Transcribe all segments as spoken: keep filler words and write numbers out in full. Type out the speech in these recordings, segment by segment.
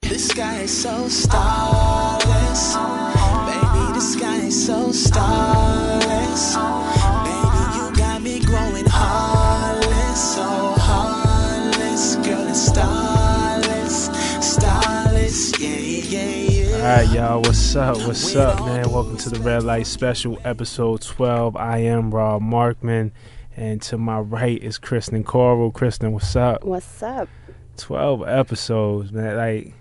The sky is so starless. Baby, the sky is so starless. Baby, you got me growing heartless, so heartless. Girl, it's starless, starless, yeah, yeah, yeah. All right, y'all, what's up? What's up, man? Welcome to the Red Light Special, episode twelve. I am Rob Markman, and to my right is Kristen Coral. Kristen, what's up? What's up? twelve episodes, man. Like,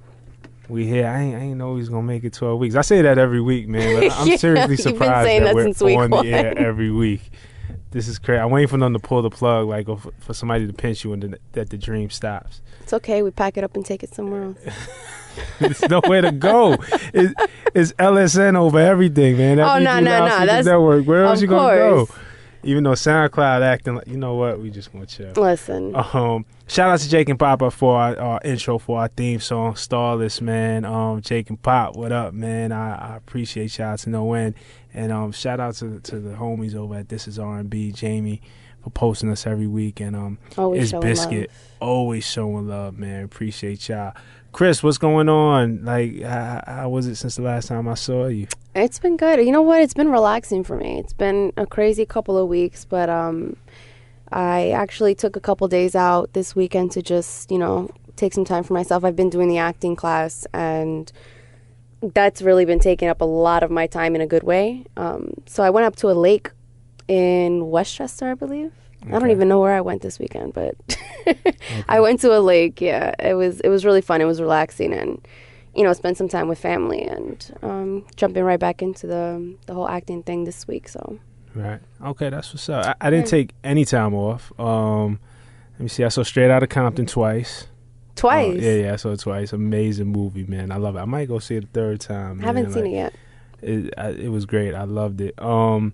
we here. I ain't, I ain't know we was gonna make it twelve weeks. I say that every week, man. But I'm yeah, seriously surprised that, that we're week on one. the air every week. This is crazy. I'm waiting for them to pull the plug, like, or for, for somebody to pinch you, and the, that the dream stops. It's okay. We pack it up and take it somewhere else. There's nowhere to go. It's, it's L S N over everything, man. Oh, no, no, no. That's network. Where else of you gonna course. go? Even though SoundCloud acting like, you know what, we just want to chill. Listen. Um, shout out to Jake and Papa for our, our intro for our theme song, Starless, man. Um, Jake and Pop, what up, man? I, I appreciate y'all to no end. And um, shout out to to the homies over at This Is R and B, Jamie, for posting us every week. And um, always it's showing Biscuit, love. always showing love, man. Appreciate y'all. Chris, what's going on? Like, how, how was it since the last time I saw you? It's been good. You know what? It's been relaxing for me. It's been a crazy couple of weeks, but um, I actually took a couple days out this weekend to just, you know, take some time for myself. I've been doing the acting class, and that's really been taking up a lot of my time in a good way. Um, so I went up to a lake in Westchester, I believe. Okay. I don't even know where I went this weekend, but okay. I went to a lake. Yeah, it was it was really fun. It was relaxing, and you know, spend some time with family, and um, jumping right back into the the whole acting thing this week. So right, okay, that's what's up. I, I didn't yeah. take any time off. Um, let me see. I saw Straight Outta Compton twice. Twice. Uh, yeah, yeah, I saw it twice. Amazing movie, man. I love it. I might go see it a third time. Man. I haven't seen like, it yet. It I, it was great. I loved it. Um.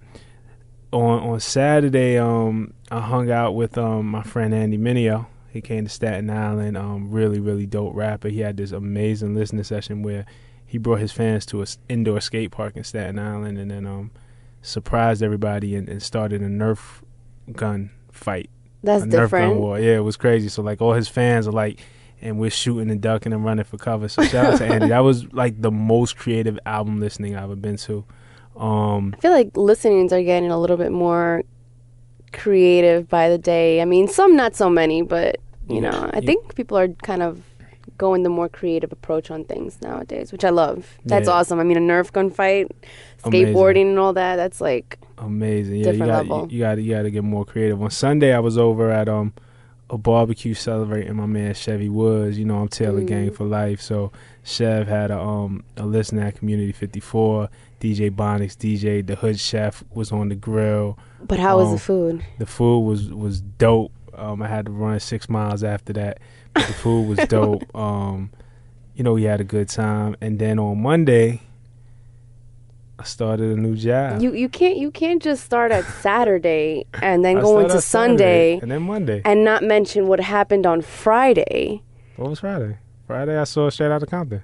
On on Saturday, um, I hung out with um my friend Andy Mineo. He came to Staten Island. Um, really, really dope rapper. He had this amazing listening session where he brought his fans to an indoor skate park in Staten Island, and then um surprised everybody and, and started a Nerf gun fight. That's a different. Nerf gun war. Yeah, it was crazy. So like all his fans are like, and we're shooting and ducking and running for cover. So shout out to Andy. That was like the most creative album listening I've ever been to. Um, I feel like listenings are getting a little bit more creative by the day. I mean, some not so many, but you know, I yeah. think people are kind of going the more creative approach on things nowadays, which I love. That's yeah. awesome. I mean, a Nerf gun fight, skateboarding, amazing. And all that. That's like amazing. Yeah, different you got level. you, you got you got to get more creative. On Sunday, I was over at um a barbecue celebrating my man Chevy Woods. You know, I'm Taylor mm. Gang for life, so Chev had a um a listener at Community fifty-four. D J Bonix, D J The Hood Chef was on the grill. But how um, was the food? The food was, was dope. Um, I had to run six miles after that, but the food was dope. Um, you know, we had a good time. And then on Monday, I started a new job. You you can't you can't just start at Saturday and then I go into Sunday Sunday and then Monday and not mention what happened on Friday. What was Friday? Friday I saw Straight Outta Compton.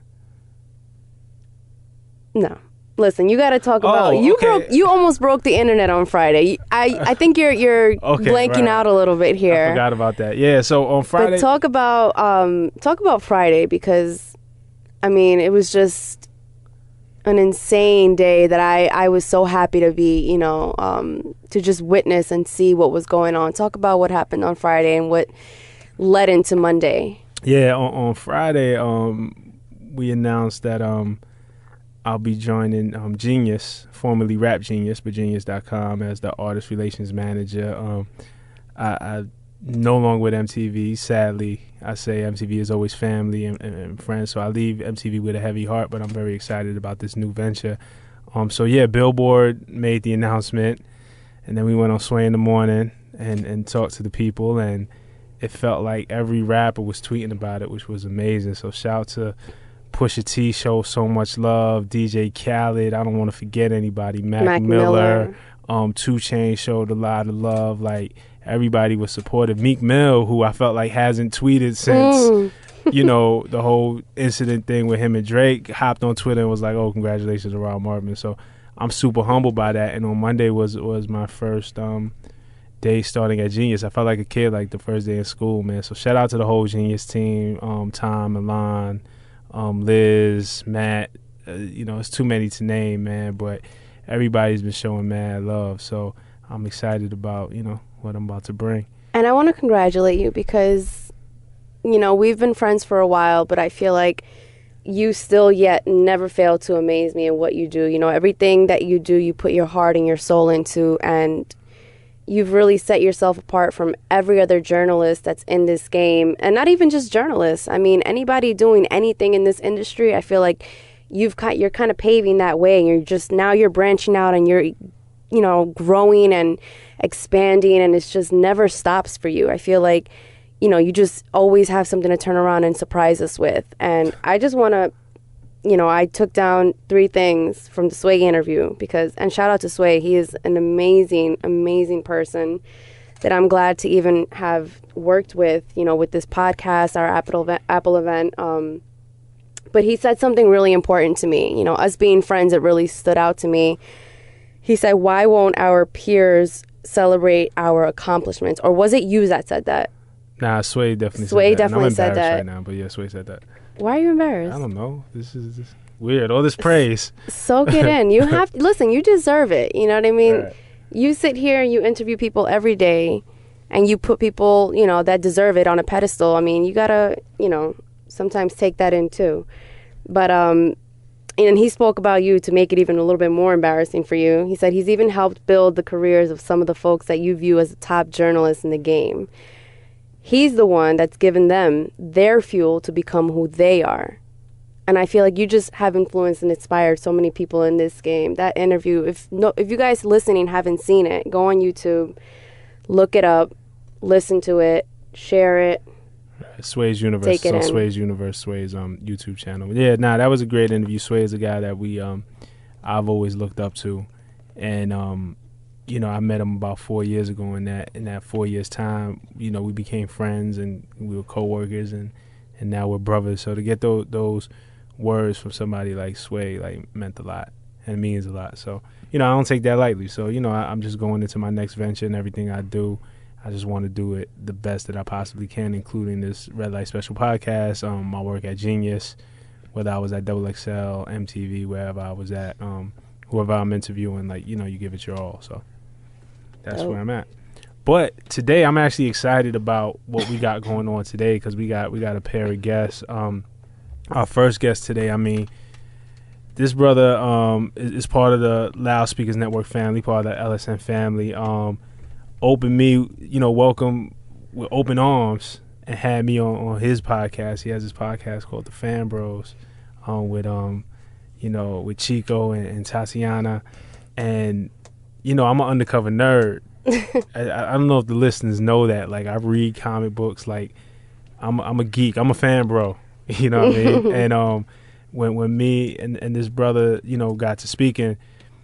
No. Listen, you got to talk about oh, you okay. broke you almost broke the internet on Friday. I I think you're you're okay, blanking right. out a little bit here. I forgot about that. Yeah, so on Friday. But talk about um talk about Friday, because I mean, it was just an insane day that I I was so happy to be, you know, um to just witness and see what was going on. Talk about what happened on Friday and what led into Monday. Yeah, on, on Friday um we announced that um I'll be joining um, Genius, formerly Rap Genius, but genius dot com, as the artist relations manager. Um, I, I no longer with M T V. Sadly, I say M T V is always family and, and, and friends, so I leave M T V with a heavy heart, but I'm very excited about this new venture. Um, so, yeah, Billboard made the announcement, and then we went on Sway in the Morning and, and talked to the people, and it felt like every rapper was tweeting about it, which was amazing. So shout out to Pusha T, show so much love. D J Khaled, I don't want to forget anybody. Mac, Mac Miller, Miller. Um, two Chainz showed a lot of love. Like, everybody was supportive. Meek Mill, who I felt like hasn't tweeted since, mm. you know, the whole incident thing with him and Drake, hopped on Twitter and was like, "Oh, congratulations to Rob Markman." So I'm super humbled by that. And on Monday was was my first um, day starting at Genius. I felt like a kid, like the first day in school, man. So shout out to the whole Genius team, um, Tom, Milan. um, Liz, Matt. Uh, you know, it's too many to name, man. But everybody's been showing mad love, so I'm excited about you know what I'm about to bring. And I want to congratulate you because, you know, we've been friends for a while, but I feel like you still yet never fail to amaze me in what you do. You know, everything that you do, you put your heart and your soul into, and you've really set yourself apart from every other journalist that's in this game, and not even just journalists. I mean, anybody doing anything in this industry, I feel like you've kind, you're kind of paving that way, and you're just, now you're branching out and you're, you know, growing and expanding, and it's just never stops for you. I feel like, you know, you just always have something to turn around and surprise us with. And I just want to, you know, I took down three things from the Sway interview because, and shout out to Sway, he is an amazing, amazing person that I'm glad to even have worked with, you know, with this podcast, our Apple event, Apple event. Um, but he said something really important to me. You know, us being friends, it really stood out to me. He said, why won't our peers celebrate our accomplishments? Or was it you that said that? Nah, Sway definitely Sway said that. definitely and I'm said that. right now, but yeah, Sway said that. Why are you embarrassed? I don't know. This is this weird. All this praise. Soak it in. You have to, listen, you deserve it. You know what I mean? Right. You sit here and you interview people every day and you put people, you know, that deserve it on a pedestal. I mean, you got to, you know, sometimes take that in too. But, um, and he spoke about you to make it even a little bit more embarrassing for you. He said he's even helped build the careers of some of the folks that you view as the top journalists in the game. He's the one that's given them their fuel to become who they are. And I feel like you just have influenced and inspired so many people in this game. That interview, if no, if you guys listening haven't seen it, go on YouTube, look it up, listen to it, share it. Sway's Universe. Take it so in. Sway's Universe, Sway's um YouTube channel. Yeah, nah, that was a great interview. Sway is a guy that we um I've always looked up to, and um you know I met him about four years ago. In that in that four years time, you know we became friends and we were coworkers, and and now we're brothers. So to get those those words from somebody like Sway like meant a lot and means a lot. So you know I don't take that lightly. So you know I, I'm just going into my next venture, and everything I do, I just want to do it the best that I possibly can, including this Red Light Special podcast, um, my work at Genius, whether I was at Double X L, M T V, wherever I was at, um, whoever I'm interviewing, like, you know, you give it your all. So that's Oh. where I'm at. But today I'm actually excited about what we got going on today because we got we got a pair of guests. Um, our first guest today, I mean, this brother um, is, is part of the Loudspeakers Network family, part of the L S N family. Um, opened me, you know, welcome with open arms and had me on, on his podcast. He has this podcast called The Fan Bros, um, with um, you know, with Chico and, and Tatiana, and you know, I'm an undercover nerd. I, I don't know if the listeners know that. Like, I read comic books. Like, I'm I'm a geek. I'm a fan bro. You know what I mean? And um, when when me and, and this brother, you know, got to speaking,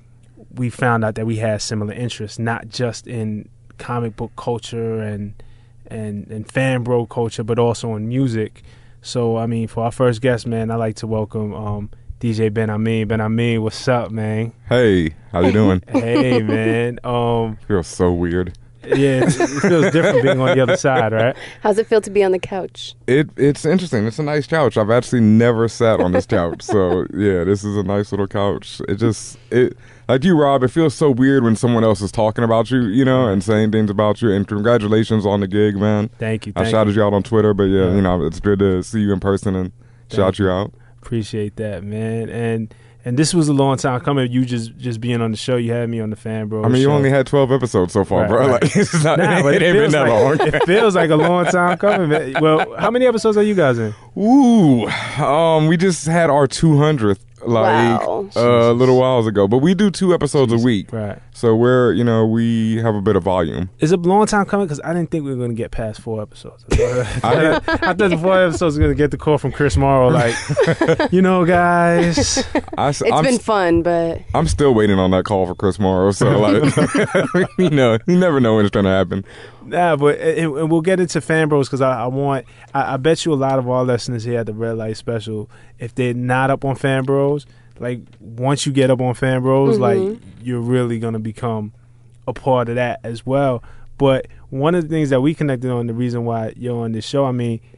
we found out that we had similar interests, not just in comic book culture and and and fan bro culture, but also in music. So I mean, for our first guest, man, I like to welcome um, D J Ben Amin. Ben Amin, what's up, man? Hey, how you doing? Hey, man. Um, Feels so weird. yeah, it, it feels different being on the other side, right? How's it feel to be on the couch? It it's interesting. It's a nice couch. I've actually never sat on this couch, so yeah, this is a nice little couch. It just it like you, Rob. It feels so weird when someone else is talking about you, you know, and saying things about you. And congratulations on the gig, man. Thank you. I Thank shouted you. you out on Twitter, but yeah, Yeah. you know, it's good to see you in person and shout Thank you out. Appreciate that, man. And and this was a long time coming. You just just being on the show. You had me on the Fan Bro. I mean, you show. only had twelve episodes so far, Right, bro. right. Like, it's not, Nah, it, but it it ain't been feels that like, long. it feels like a long time coming, man. Well, how many episodes are you guys in? Ooh, um, we just had our two hundredth like Wow. uh, a little whiles ago, but we do two episodes a week, Right. so we're you know we have a bit of volume. Is it a long time coming? Because I didn't think we were going to get past four episodes. I thought, I- I thought the four episodes were going to get the call from Chris Morrow, like, you know, guys. I, It's am been fun, but I'm still waiting on that call for Chris Morrow, so like you know you never know when it's gonna happen. Nah, but and, and we'll get into Fan Bros because I, I want. I, I bet you a lot of our listeners here at the Red Light Special, if they're not up on Fan Bros, like once you get up on Fan Bros, Mhm. like you're really gonna become a part of that as well. But one of the things that we connected on, the reason why you're on this show, I mean,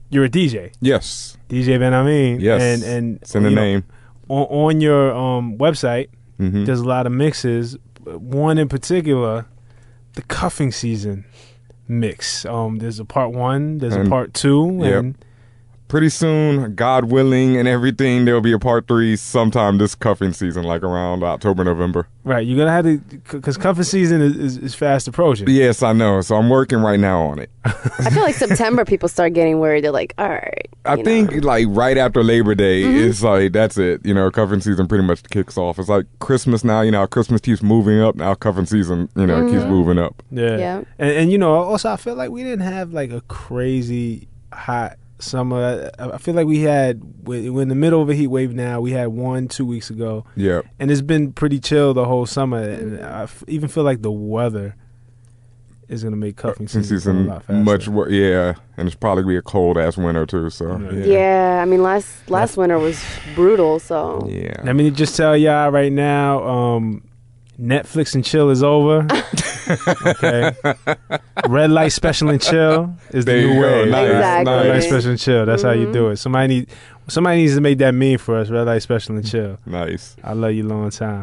you're a D J. Yes. D J Ben Amin. Yes. And and It's in the you know, name. on, on your um, website, Mhm. there's a lot of mixes. One in particular, the cuffing season mix. Um, there's a part one, there's And- a part two, yep. and Pretty soon, God willing and everything, there will be a part three sometime this cuffing season, like around October, November. right, you're gonna have to, because cuffing season is, is, is fast approaching. Yes, I know. So I'm working right now on it. I feel like September people start getting worried. They're like, all right. I you think know. like right after Labor Day, Mm-hmm. it's like that's it. You know, cuffing season pretty much kicks off. It's like Christmas now. You know, how Christmas keeps moving up. Now cuffing season, you know, keeps moving up. Yeah. Yeah. And, and you know, also I feel like we didn't have like a crazy hot summer. I, I feel like we had, we're we're in the middle of a heat wave now. We had one two weeks ago. Yeah. And it's been pretty chill the whole summer. And I f- even feel like the weather is going to make cuffing Since season season go a lot faster. much wor- yeah, and it's probably be a cold ass winter too. So yeah, Yeah, I mean, last last winter was brutal. So yeah. Let me just tell y'all right now, um, Netflix and chill is over. Okay. Red light special and chill is the There you new go. way. Nice, Exactly. Red light nice, special and chill. That's how you do it. Somebody need, somebody needs to make that meme for us. Red light special and chill. nice. I love you long time.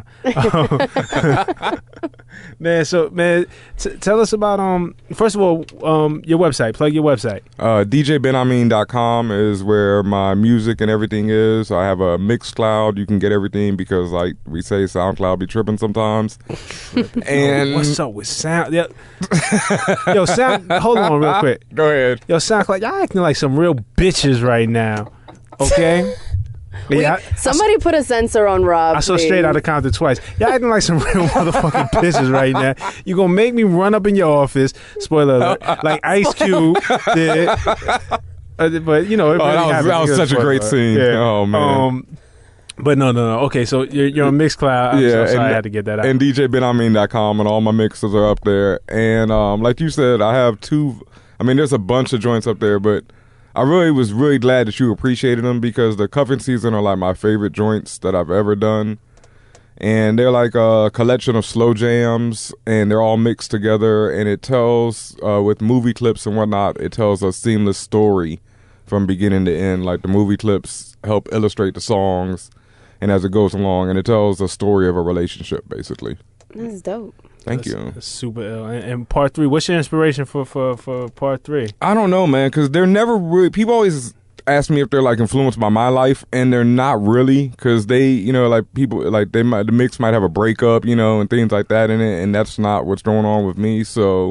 Man, so man, t- tell us about um. First of all, um, your website. Plug your website. Uh, D J Ben Amin dot com is where my music and everything is. I have a Mixcloud. You can get everything because, like we say, SoundCloud be tripping sometimes. and What's up with sound? Yeah. Yo, sound. Hold on, real quick. Go ahead. Yo, SoundCloud, y'all acting like some real bitches right now. Okay. Wait, Yeah, I, somebody put a sensor on Rob. I saw please. straight out of Compton twice. Y'all acting like some real motherfucking bitches right now. You gonna make me run up in your office? Spoiler alert! Like Ice Cube did. Uh, but you know, it Oh, really that was- happened. that was It such a spoiler great alert. scene. Yeah. Oh, man. Um, but no, no, no. Okay, so you're, you're on Mixcloud. I'm Yeah, so sorry and- I had to get that out. And D J Ben Amin dot com and all my mixes are up there. And um, like you said, I have two. I mean, there's a bunch of joints up there, but I really was really glad that you appreciated them because the cuffing season are like my favorite joints that I've ever done. And they're like a collection of slow jams, and they're all mixed together. And it tells, uh, with movie clips and whatnot, it tells a seamless story from beginning to end. Like the movie clips help illustrate the songs, and as it goes along, and it tells a story of a relationship, basically. That's dope. Thank That's- you. that's super ill. And, and part three. What's your inspiration for for for part three? I don't know, man, because they're never really. People always ask me if they're like influenced by my life, and they're not really, because they, you know, like people, like they might, the mix might have a breakup, you know, and things like that in it, and that's not what's going on with me. So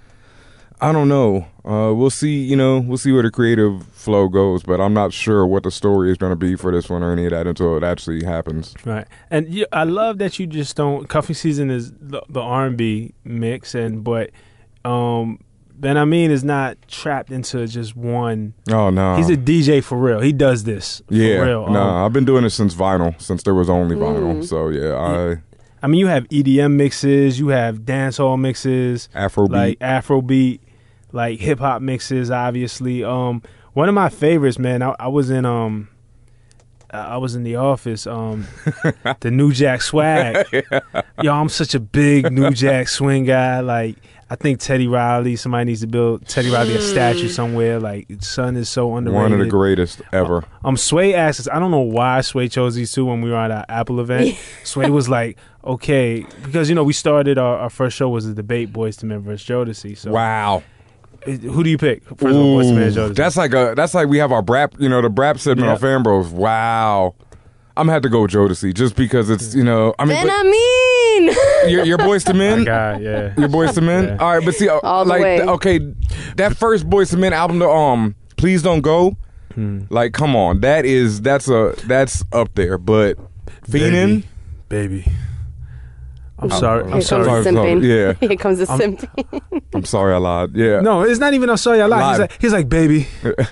I don't know. Uh, we'll see. You know, we'll see where the creative flow goes, but I'm not sure what the story is going to be for this one or any of that until it actually happens. Right, and you, I love that you just don't. Cuffing season is the, the R and B mix, and but um, Ben Amin is not trapped into just one. Oh no, He's a D J for real. He does this for yeah. real. No, Um, I've been doing it since vinyl, since there was only vinyl. So yeah, I I mean, you have E D M mixes, you have dancehall mixes, Afrobeat. like Afrobeat, like hip hop mixes. Obviously, um, one of my favorites, man. I, I was in um. I was in the office, um, the New Jack Swag. Yo, I'm such a big New Jack swing guy. Like, I think Teddy Riley, somebody needs to build Teddy Riley a statue somewhere. Like, son is so underrated. one of the greatest ever. Um, Sway asked us, I don't know why Sway chose these two when we were at our Apple event. Sway was like, okay, because, you know, we started, our, our first show was a debate, Boyz two Men versus Jodeci. So, Wow. it- who do you pick? First of all, Boyz two Men Ooh, Jodeci. that's like a that's like we have our brap, you know, the brap segment Yeah. on Fan Bros. Wow, I'm gonna have to go with Jodeci just because it's, you know, I mean, Ben but Amin. your your Boyz two My Men, guy, yeah. your Boyz two Men. Yeah. All right, but see, uh, All the like, way. okay, that first Boyz two Men album, the um, Please Don't Go, Hmm. like, come on, that is that's a that's up there, but Fiendin', Baby. I'm sorry. Here I'm comes sorry. the sorry, simping. yeah. Here comes the simping. I'm sorry I lied. Yeah, No, it's not even I'm sorry I lied. He's Lied. like, he's like, baby,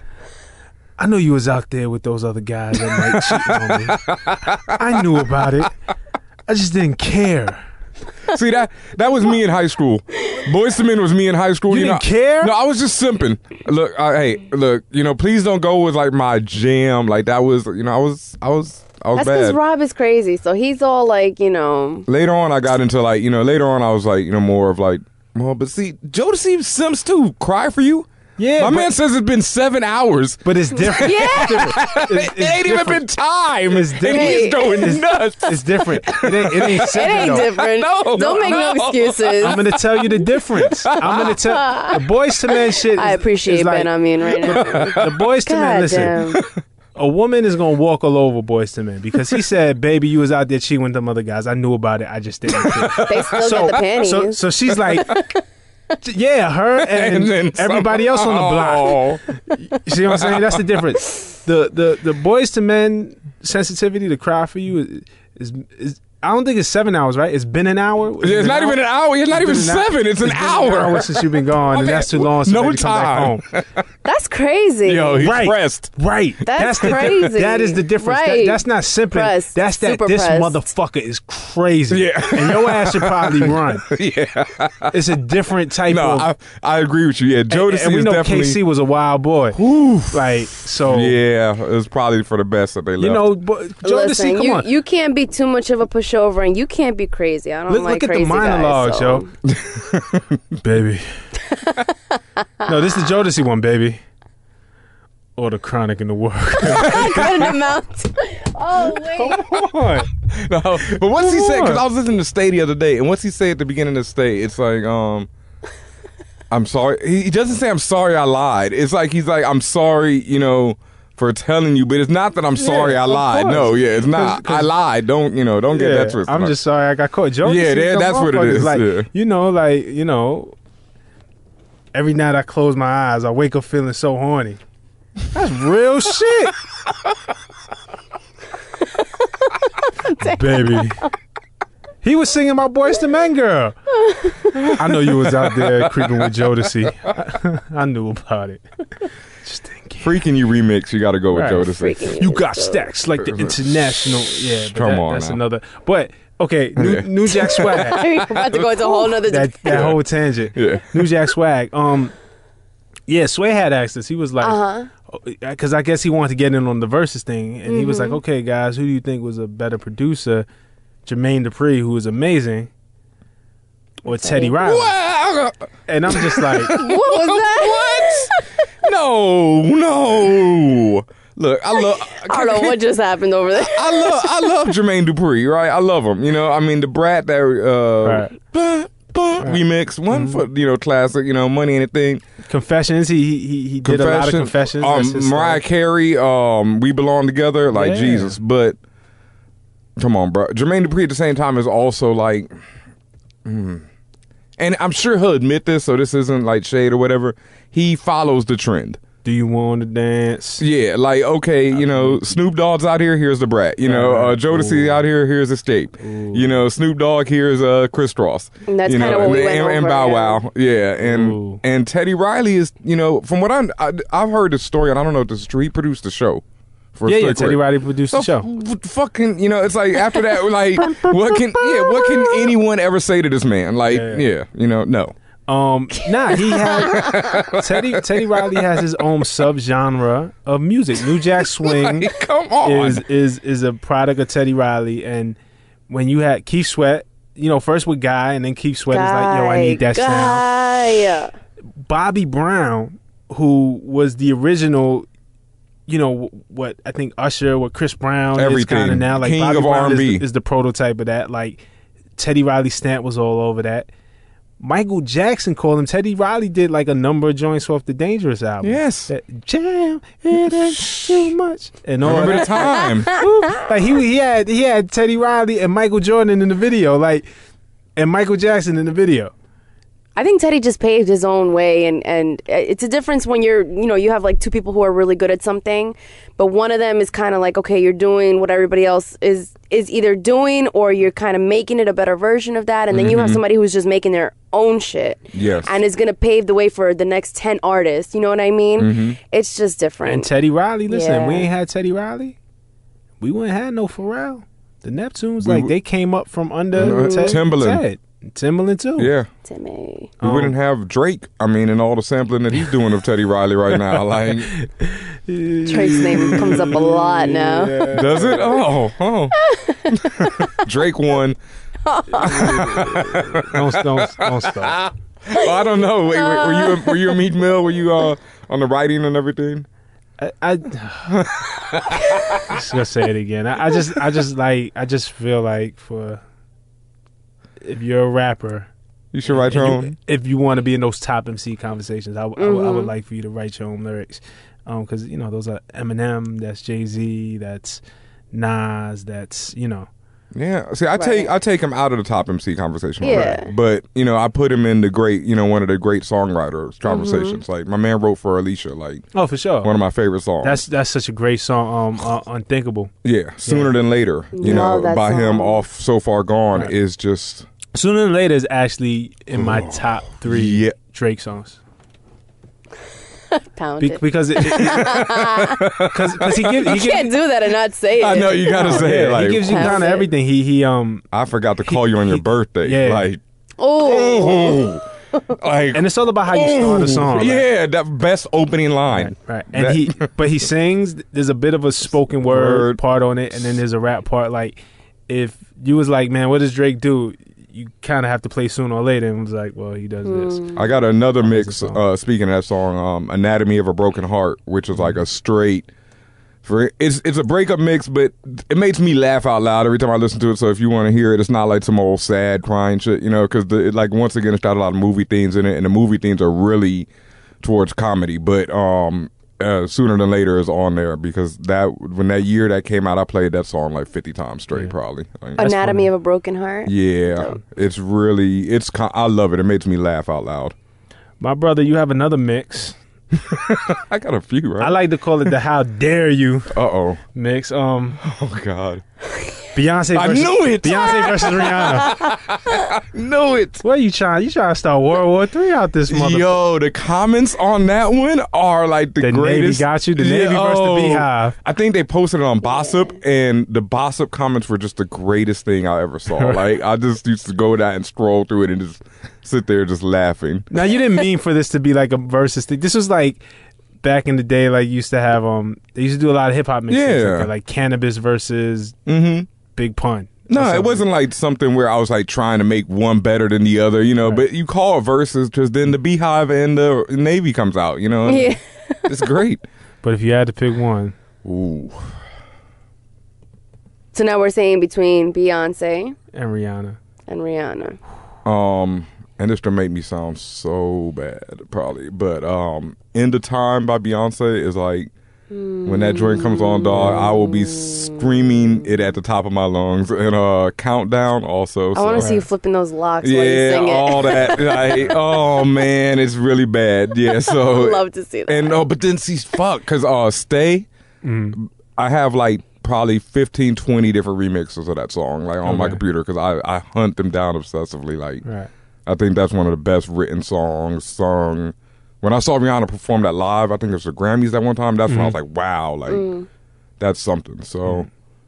I know you was out there with those other guys that might cheat on me. I knew about it. I just didn't care. See, that that was me in high school. Boyz two Men was me in high school. You You, didn't know, care? No, I was just simping. Look, I, hey, look, you know, Please Don't Go was like my jam. Like that was, you know, I was, I was, I was That's because bad. Rob is crazy. So he's all like, you know. Later on, I got into like, you know, later on, I was like, you know, more of like, well, but see, Jodeci Sims too. Cry for You. Yeah, My but, man says it's been seven hours. but it's different. Yeah. It's different. It's, It it's ain't even different. been time. It's And different. he's going It's- nuts. It's different. It ain't, it ain't It seven, ain't though. different. No, Don't make no, no. excuses. I'm gonna tell you the difference. I'm gonna tell the boys to men shit. Is, I appreciate is like, Ben. I mean, right now. the boys to men. God Listen, damn. a woman is gonna walk all over boys to men because he said, "Baby, you was out there cheating with them other guys. I knew about it. I just didn't care." They still so, get the panties. so, so she's like, yeah, her and, And then everybody some- else on the block. Oh. You see what I'm saying? That's the difference. The the the boys to men sensitivity to cry for you is is. is I don't think it's seven hours, right? It's been an hour. It's been not an even an hour. It's not even been an hour. seven. It's an It's been an hour. hour since you've been gone, and Okay, that's too long. So no baby, come time. back home. That's crazy. Yo, he's Right. pressed. Right. That's the, crazy. That is the difference. That- Right. that's not simping. Pressed. That's that Super this pressed. motherfucker is crazy. Yeah. And your ass should probably run. Yeah. It's a different type No, of. I, I agree with you. Yeah, and, Jodeci and we is know definitely. K C was a wild boy. Like, so. Yeah, it was probably for the best that they left. You know, but Jodeci, Listen, come you, on. you can't be too much of a pushover, and you can't be crazy. I don't Look, like look at the crazy monologues, guys, so. yo. Baby. No, this is the Jodeci one, baby. Or the Chronic in the World. Cut in the mouth. Oh, wait. Come on. No, but what's he Come say? Because on. I was listening to Stay the other day, and what's he say at the beginning of Stay? It's like, um, I'm sorry. He he doesn't say I'm sorry I lied. It's like he's like I'm sorry, you know, for telling you, but it's not that I'm sorry I of lied. course. No, yeah, it's not. 'Cause- I lied. Don't you know? Don't get Yeah, that twisted. I'm just sorry I got caught. Jodeci, Yeah, that- them that's what it motherfuckers, is, Like, yeah. you know, like, you know, every night I close my eyes, I wake up feeling so horny. That's real shit. Baby. He was singing my Boys to Men girl. I know you was out there creeping with Jodeci. I knew about it. Just didn't care. Freaking You remix. You got to go with Right. Jodeci. Freaking You is got so- stacks like the international. Yeah, but Come that- on that's now. another. But okay, New, Yeah. New Jack Swag. We're about to go into a whole nother. that that whole tangent. Yeah. New Jack Swag. Um, yeah, Sway had asked us. He was like, Uh-huh. because I guess he wanted to get in on the versus thing, and he was Mm-hmm. like, okay, guys, who do you think was a better producer, Jermaine Dupri, who was amazing, or Teddy Riley? Wow. And I'm just like, What was that? What? No, no. Look, I love. I don't know what just happened over there. I love I love Jermaine Dupri, right? I love him. You know, I mean the Brat that uh Right. bah, bah, remix, one for you know, classic, you know, Money Ain't a Thing. Confessions. He he he, he did a lot of confessions. That's Um his Mariah style. Carey, um, We Belong Together, like Yeah. Jesus. But come on, bro. Jermaine Dupri at the same time is also like mm, and I'm sure he'll admit this, so this isn't like shade or whatever. He follows the trend. Do you want to dance? Yeah, like okay, you know, Snoop Dogg's out here. Here's the Brat. You know, uh, Jodeci Ooh. out here. Here's Escape. You know, Snoop Dogg. Here's uh, Chris Ross. And that's you kinda know, what and, we went and, and over, Bow yeah. Wow. Yeah, and Ooh. and Teddy Riley is, you know, from what I'm, I, I've heard the story, and I don't know if this is true. He produced the show. For Yeah, yeah. Slick Teddy Rick. Riley produced the So, show. f- fucking, you know, it's like after that, like, what can, yeah, what can anyone ever say to this man? Like, Yeah. yeah, you know, no. Um, nah, he had Teddy. Teddy Riley has his own subgenre of music. New Jack Swing Like, come on. is is is a product of Teddy Riley, and when you had Keith Sweat, you know, first with Guy, and then Keith Sweat is like, yo, I need that sound. Guy. Bobby Brown, who was the original, you know, what I think Usher, what Chris Brown is Everything. kind of now, like King Bobby of Brown R and B. is, the- is the prototype of that. Like Teddy Riley's stamp was all over that. Michael Jackson called him. Teddy Riley did like a number of joints off the Dangerous album. Yes. That jam, it ain't too much, and all Remember the that. time. Like he he had he had Teddy Riley and Michael Jordan in the video, like, and Michael Jackson in the video. I think Teddy just paved his own way, and, and it's a difference when you're, you know, you have like two people who are really good at something, but one of them is kind of like, okay, you're doing what everybody else is is either doing, or you're kind of making it a better version of that, and then you have somebody who's just making their own shit, Yes. and is gonna pave the way for the next ten artists. You know what I mean? It's just different. And Teddy Riley, listen, Yeah. we ain't had Teddy Riley, we wouldn't have no Pharrell. The Neptunes, We like w- they came up from under Mhm. Ted, Timbaland. Ted. Timbaland too. Yeah. Timmy. We Um, wouldn't have Drake. I mean, and all the sampling that he's doing of Teddy Riley right now. Like, Drake's name comes up a lot now. does it? Oh, oh. Drake won. Don't don't don't stop. Well, I don't know. Wait, wait, were you a, were you a Meek Mill? Were you uh, on the writing and everything? I, I just gonna say it again. I, I just, I just like, I just feel like for if you're a rapper, You should write your you- own. if you want to be in those top M C conversations, I, w- I w- I would Mhm. like for you to write your own lyrics, because you know those are Eminem, that's Jay-Z, that's Nas, that's you know. Yeah. See, I take I take him out of the top M C conversation. Yeah. already. But you know, I put him in the great, you know, one of the great songwriters conversations. Like my man wrote for Alicia, like Oh, for sure. one of my favorite songs. That's that's such a great song. Um, uh, Unthinkable. yeah. Sooner Yeah. than later. You Love know, that by him song. off So Far Gone Right. is just Sooner than later is actually in my top three Yeah. Drake songs. Pound Be- it. because it, because because he gives he You gives can't do that and not say it. I know you gotta say it. yeah, Like he gives you Pound kind it. of everything. He he um I forgot to call you on your he- birthday. yeah. Like Oh, like and it's all about how you start a song. Like, yeah, that best opening line. Right, and That- he, but he sings. There's a bit of a spoken word, Word. part on it, and then there's a rap part. Like, if you was like, man, what does Drake do? You kind of have to play Sooner or Later, and was like, well, he does this. I got another mix. song. Uh, speaking of that song, um, "Anatomy of a Broken Heart," which is like a straight. For it's it's a breakup mix, but it makes me laugh out loud every time I listen to it. So if you want to hear it, it's not like some old sad crying shit, you know. Because it, like once again, it's got a lot of movie themes in it, and the movie themes are really towards comedy. But um, uh, Sooner Than Later is on there because that when that year that came out, I played that song like fifty times straight, Yeah. probably. Like, Anatomy funny. of a Broken Heart. yeah, it's really it's. co- I love it. It makes me laugh out loud. My brother, you have another mix. I got a few, right? I like to call it the "How Dare You" Uh oh. mix. Um, Oh God. Beyonce. I Versus, knew it! Beyonce versus Rihanna. Know it. What are you trying? You trying to start World War Three out this mother? Yo, the comments on that one are like the, The Navy greatest. got you? The Navy versus the Beehive. I think they posted it on Bossip, and the Bossip comments were just the greatest thing I ever saw. Like I just used to go down and scroll through it and just sit there just laughing. Now you didn't mean for this to be like a versus thing. This was like back in the day, like used to have um they used to do a lot of hip hop mixes, Yeah. like, like Cannabis versus Mm-hmm. Big Pun. No, Or it something. wasn't like something where I was like trying to make one better than the other, you know. Right. But you call it versus because then the Beehive and the Navy comes out, you know. Yeah. It's great. But if you had to pick one, Ooh. So now we're saying between Beyonce and Rihanna. and Rihanna. Um, and this to make me sound so bad, probably, but um, "In the Time" by Beyonce is like when that joint comes on, dog. I will be screaming it at the top of my lungs. And uh, "Countdown" also. I want to so- see you flipping those locks while you Yeah, sing it. all that. Like, oh man, it's really bad. Yeah, so Love to see that. and oh, but then see, fuck, cause uh, "Stay," I have like probably fifteen, twenty different remixes of that song, like on my Okay. computer, because I, I hunt them down obsessively. Like, Right. I think that's one of the best written songs sung. When I saw Rihanna perform that live, I think it was the Grammys that one time. That's when I was like, wow, like Mm. that's something. So,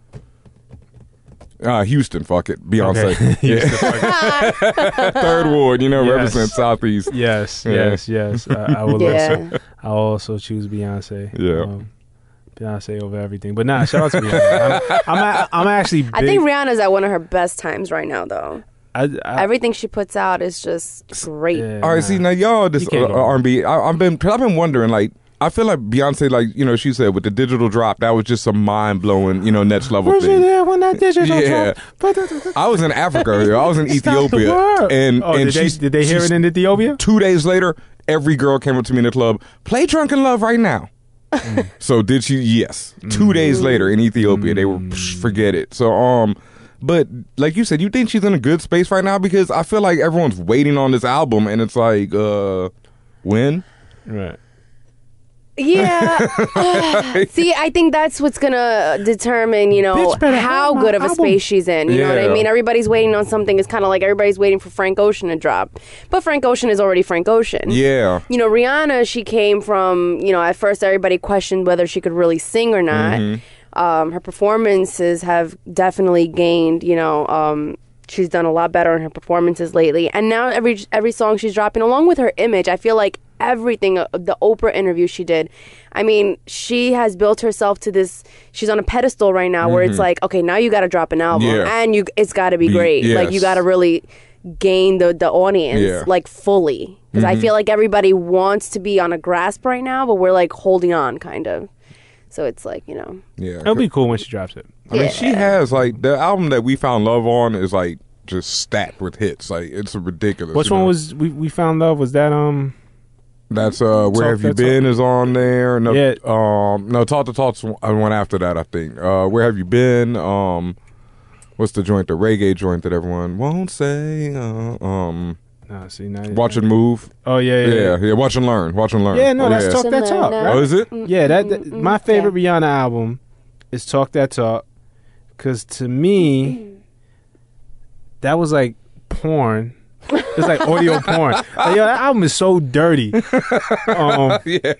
uh, Houston, fuck it, Beyonce, Okay. yeah. Third Ward, you know, Yes. represent Southeast. Yes, Yeah. yes, yes. I, I will Yeah. also I'll also choose Beyonce. Yeah. Um, Beyonce over everything. But nah, shout out to Beyonce. I'm, I'm, a, I'm actually big. I think Rihanna's at one of her best times right now, though. I, I, Everything she puts out is just great. yeah, All right, nah. see now, y'all, this You can't uh, go wrong. R and B. I, I've been, I've been wondering, like, I feel like Beyonce, like, you know, she said with the digital drop, that was just some mind blowing, you know, next level Was you thing. there when that digital Yeah. drop? I was in Africa, I was in Stop the Ethiopia, world. and oh, and did, they, she's, did they hear she's- it in Ethiopia? Two days later, every girl came up to me in the club, play Drunken Love right now. So did she? Yes. Two days later in Ethiopia, they were psh, forget it. So um, but like you said, you think she's in a good space right now because I feel like everyone's waiting on this album, and it's like, uh, when? Right. Yeah. See, I think that's what's gonna determine, you know, Bitch better how have my good of a album. space she's in. You know what I Yeah. mean? Everybody's waiting on something. It's kind of like everybody's waiting for Frank Ocean to drop, but Frank Ocean is already Frank Ocean. Yeah. You know, Rihanna, she came from, you know, at first everybody questioned whether she could really sing or not. Um, her performances have definitely gained, you know, um, she's done a lot better in her performances lately. And now every every song she's dropping, along with her image, I feel like everything, uh, the Oprah interview she did, I mean, she has built herself to this, she's on a pedestal right now where it's like, okay, now you got to drop an album Yeah. and you it's got to be Be- great. Like, you yes. got to really gain the the audience Yeah. like fully. Because I feel like everybody wants to be on a grasp right now, but we're like holding on, kind of. So it's like, you know, Yeah. It'll be cool when she drops it. I mean, she has like the album that We Found Love on is like just stacked with hits. Like it's ridiculous. Which you one know? was we we found love? Was that um? That's uh, Where Talk Have You That Been is on there. No, Yeah. um, no, Talk to Talk's one after that, I think. Uh, Where Have You Been? Um, what's the joint? The reggae joint that everyone won't say. Uh, um, No, see now. Watch and Move. Oh yeah, yeah, Yeah, yeah. Watch and Learn. Watch and Learn. Yeah, no, Oh, that's yeah. Talk That Talk, No. right? Oh, is it? Yeah, that, that Mm-mm-mm. my favorite Rihanna album is Talk That Talk, because to me, that was like porn. It's like audio porn. Like, yo, that album is so dirty. Um, Yeah.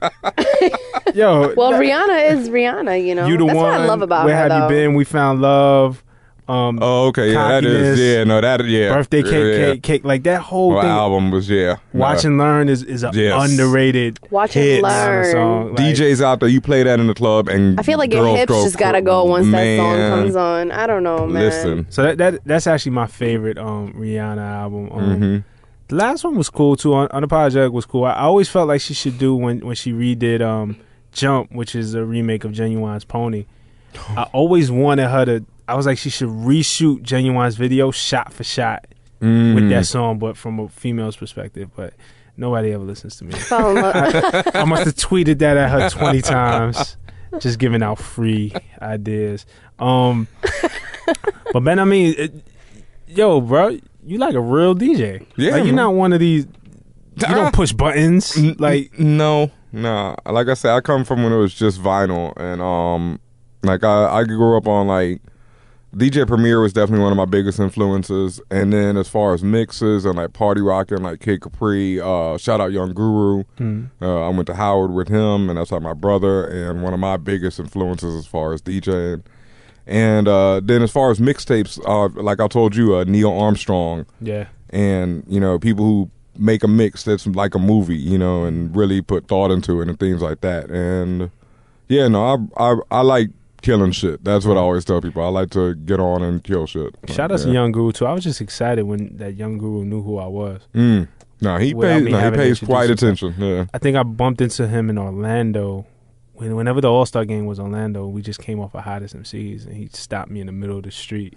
yo, well, that- Rihanna is Rihanna, you know. you the That's one. what I love about Where her, have though. you been? We found love. Um, Oh, okay. Yeah, that Cockiness, is. Yeah, no, that. Yeah. birthday cake, yeah. cake, cake. Like that whole Well, thing. album was yeah. Watch no. and Learn is is an Yes. underrated Watch and hit Learn. song. Like, D Js out there, you play that in the club, and I feel like your girls hips go just gotta cr- go once man, that song comes on. I don't know, man. Listen. So that, that that's actually my favorite um Rihanna album. Um, hmm The last one was cool too. Un- Unapologetic was cool. I, I always felt like she should do when when she redid um Jump, which is a remake of Genuine's Pony. I always wanted her to. I was like, she should reshoot Genuine's video shot for shot Mm. with that song, but from a female's perspective. But nobody ever listens to me. Fell in love. I must have tweeted that at her twenty times, just giving out free ideas. Um, but man, I mean, it, yo, bro, you like a real D J. Yeah, like, you're man. not one of these. You don't push buttons. N- Like, no, no. Like I said, I come from when it was just vinyl, and um, like I, I grew up on like D J Premier was definitely one of my biggest influences, and then as far as mixes and like party rocking, like Kid Capri, uh, shout out Young Guru. hmm. Uh, I went to Howard with him, and that's like my brother, and one of my biggest influences as far as DJing. And uh, then as far as mixtapes, uh, like I told you, uh, Neil Armstrong, yeah, and you know people who make a mix that's like a movie, you know, and really put thought into it and things like that. And yeah, no, I I, I like killing shit. That's what I always tell people. I like to get on and kill shit. shout Like, out to Young Guru too. I was just excited when that Young Guru knew who I was. Mm. No, he Without pays. me No, he having to pays quite introduce attention. Yeah. I think I bumped into him in Orlando. When, whenever the All Star game was in Orlando, we just came off of Hottest M Cs, and he stopped me in the middle of the street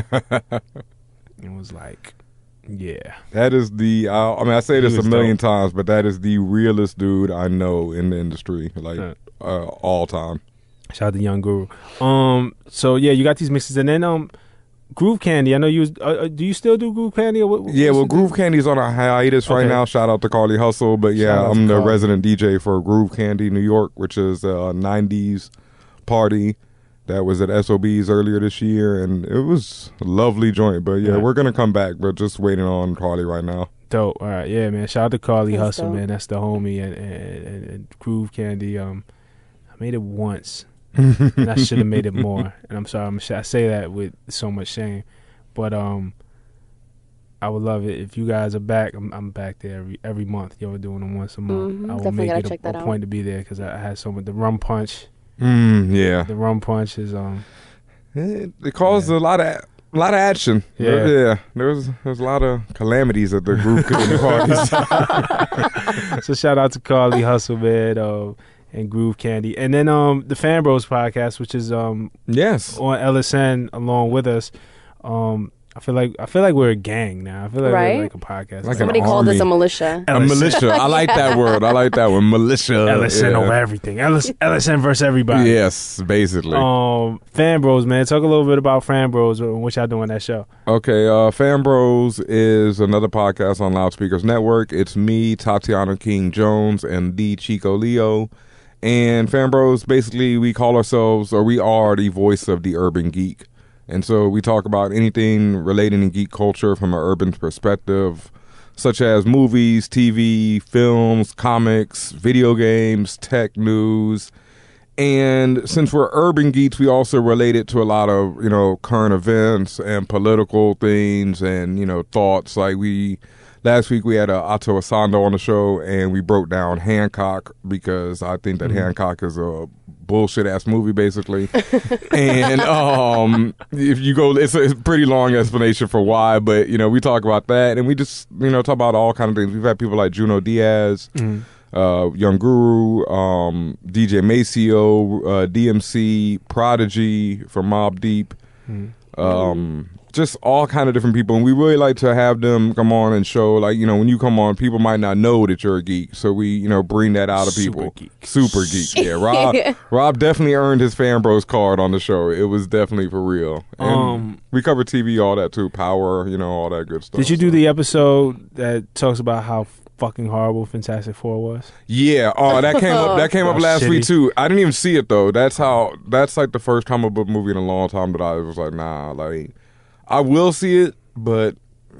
and was like, "Yeah." That is the. Uh, I mean, I say He this a was million dope. times, but that is the realest dude I know in the industry, like Yeah. uh, all time. Shout out to Young Guru. Um, so yeah, you got these mixes, and then um, Groove Candy. I know you. Was, uh, uh, do you still do Groove Candy? Or what, Yeah, what's well, the- Groove Candy's on a hiatus right Okay. now. Shout out to Carly Hustle, but yeah, Shout out I'm to the Carly. resident D J for Groove Candy New York, which is a nineties party that was at S O B's earlier this year, and it was a lovely joint. But yeah, Yeah. we're gonna come back, but just waiting on Carly right now. Dope. All right, yeah, man. Shout out to Carly That's Hustle, dope. man. That's the homie, and, and, and, and Groove Candy. Um, I made it once, and I should have made it more. And I'm sorry, I'm, I say that with so much shame, but um, I would love it if you guys are back. I'm, I'm back there every every month. Y'all doing them once a month. Mhm. I will Definitely make gotta it check a, that a out. point to be there because I, I had so much. The rum punch, Mm, yeah, the rum punch is um. it, it caused Yeah. a lot of a lot of action. Yeah. yeah. There's there's a lot of calamities at the Groove Candy parties. So shout out to Carly Hustle, man, uh, and Groove Candy, and then um the Fan Bros podcast, which is um Yes. on L S N along with us. Um, I feel like I feel like we're a gang now. I feel like Right? we're like a podcast. Like an Somebody called us a army. militia. A militia. I like that word. I like that one. Militia. L S N yeah. over everything. L S- L S N versus everybody. Yes, basically. Um, Fan Bros, man. Talk a little bit about Fan Bros and what y'all doing that show. Okay, uh, Fan Bros is another podcast on Loudspeakers Network. It's me, Tatiana King Jones, and the Chico Leo. And Fan Bros, basically, we call ourselves, or we are the voice of the urban geek. And so we talk about anything relating to geek culture from an urban perspective, such as movies, T V, films, comics, video games, tech news. And since we're urban geeks, we also relate it to a lot of, you know, current events and political things and, you know, thoughts. Like we last week we had uh, Otto Asando on the show, and we broke down Hancock because I think that mm-hmm. Hancock is a bullshit ass movie, basically. And um, if you go, it's a pretty long explanation for why, but you know, we talk about that, and we just you know talk about all kind of things. We've had people like Juno Diaz. Mm-hmm. Uh, Young Guru, um, D J Maceo, uh, D M C, Prodigy from Mobb Deep, mm. um, just all kind of different people. And we really like to have them come on and show, like, you know, when you come on, people might not know that you're a geek. So we, you know, bring that out of people. Super geek. Super geek, yeah. Rob Rob definitely earned his Fan Bros card on the show. It was definitely for real. And um, we cover T V, all that too, Power, you know, all that good stuff. Did you do so. the episode that talks about how fucking horrible Fantastic Four was? Yeah, oh, that came up. That came up last shitty. week too. I didn't even see it though. That's how. That's like the first comic book movie in a long time that I was like, nah. Like, I will see it, but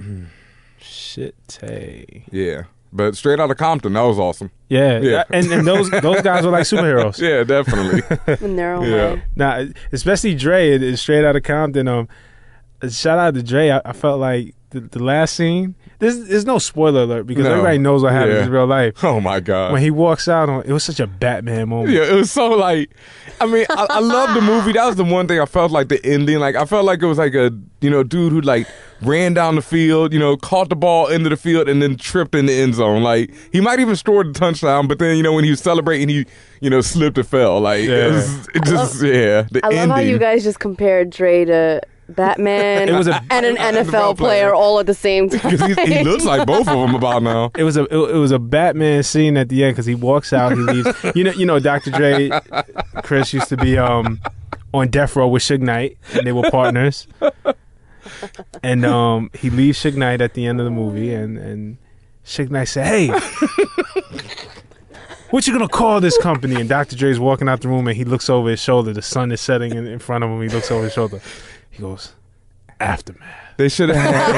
shit, tay. Yeah, but Straight Outta Compton, that was awesome. Yeah, yeah. And and those those guys were like superheroes. Yeah, definitely. In their own yeah. way. Now, especially Dre, it, it's Straight Outta Compton. Um, shout out to Dre. I, I felt like the, the last scene. There's, there's no spoiler alert because no. everybody knows what happens yeah. in real life. Oh my god! When he walks out on, it was such a Batman moment. Yeah, it was so like, I mean, I, I love the movie. That was the one thing I felt like the ending. Like I felt like it was like a you know dude who like ran down the field, you know, caught the ball into the field and then tripped in the end zone. Like he might even scored the touchdown, but then you know when he was celebrating, he you know slipped and fell. Like yeah. it was it just love, yeah. The I love ending. how you guys just compared Dre to Batman it was a, and an N F L player, player all at the same time. Because he looks like both of them about now. It was a it, it was a Batman scene at the end because he walks out, he leaves. You know, you know, Doctor Dre, Chris used to be um, on death row with Suge Knight, and they were partners. And um, he leaves Suge Knight at the end of the movie, and and Suge Knight said, "Hey, what you gonna call this company?" And Doctor Dre's walking out the room, and he looks over his shoulder. The sun is setting in, in front of him. He looks over his shoulder. He goes, Aftermath. They should have